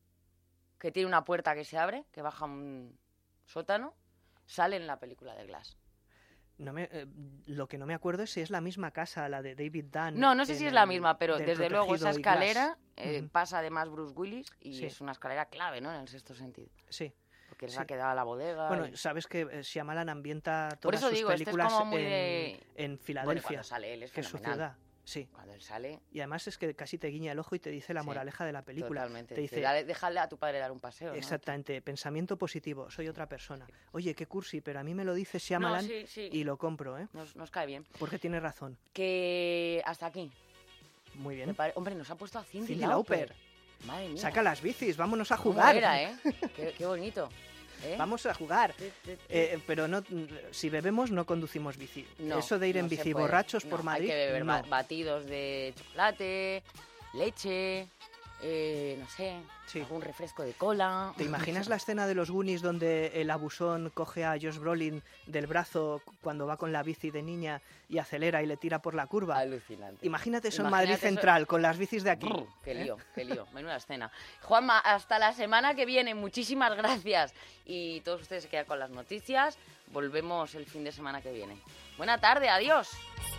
que tiene una puerta que se abre, que baja a un sótano, sale en la película de Glass. No me, eh, lo que no me acuerdo es si es la misma casa, la de David Dunn. No, no sé en si es la el- misma, pero del desde luego esa Protegido y Glass. escalera eh, Ujú. pasa además Bruce Willis y Sí. es una escalera clave, ¿no? En el sexto sentido. Sí. Porque él se Sí. ha quedado a la bodega. Bueno, y- sabes que eh, Shyamalan ambienta todas Por eso sus digo, este es películas como muy en, de- en Bueno, Filadelfia, cuando sale él es que es su fenomenal. ciudad. Sí. Cuando él sale... Y además es que casi te guiña el ojo y te dice la Sí, moraleja de la película. Totalmente. Te Dice, dice, "Dale- déjale a tu padre dar un paseo, ¿no?". exactamente, pensamiento positivo, soy otra persona. Oye, qué cursi, pero a mí me lo dice Shyamalan No, sí, sí. y lo compro, ¿eh? Nos, nos cae bien. Porque tiene razón. Que hasta aquí. Muy Me bien. pare- Hombre, nos ha puesto a Cindy, Cyndi Lauper. Lauper. Madre mía. Saca las bicis, vámonos a ¿Cómo jugar. era, eh? Qué, qué bonito. ¿eh? Vamos a jugar. Eh, pero no, si bebemos no conducimos bici. No, Eso de ir en no se bici puede. borrachos No, por Madrid, Hay que beber no. ba- batidos de chocolate, leche, eh, no sé, algún refresco de cola. ¿Te imaginas la escena de los Goonies donde el abusón coge a Josh Brolin del brazo cuando va con la bici de niña y acelera y le tira por la curva? Alucinante. Imagínate eso en Imagínate Madrid eso- Central con las bicis de aquí. Brr, qué ¿eh? lío, qué lío. Menuda escena. Juanma, hasta la semana que viene. Muchísimas gracias. Y todos ustedes se quedan con las noticias. Volvemos el fin de semana que viene. Buena tarde, adiós.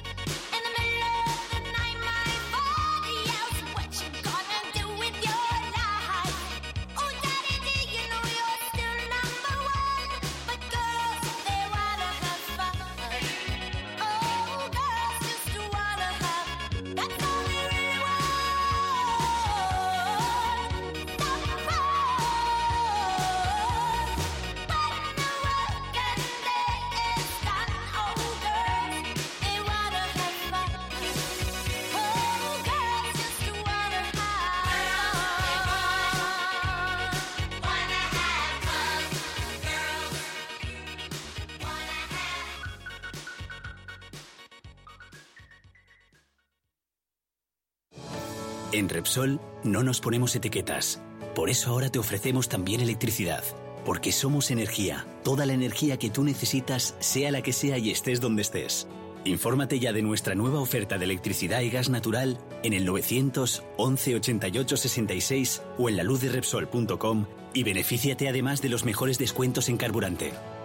En Repsol no nos ponemos etiquetas. Por eso ahora te ofrecemos también electricidad. Porque somos energía. Toda la energía que tú necesitas, sea la que sea y estés donde estés. Infórmate ya de nuestra nueva oferta de electricidad y gas natural en el novecientos once ochenta y ocho sesenta y seis o en la luz de repsol punto com y benefíciate además de los mejores descuentos en carburante.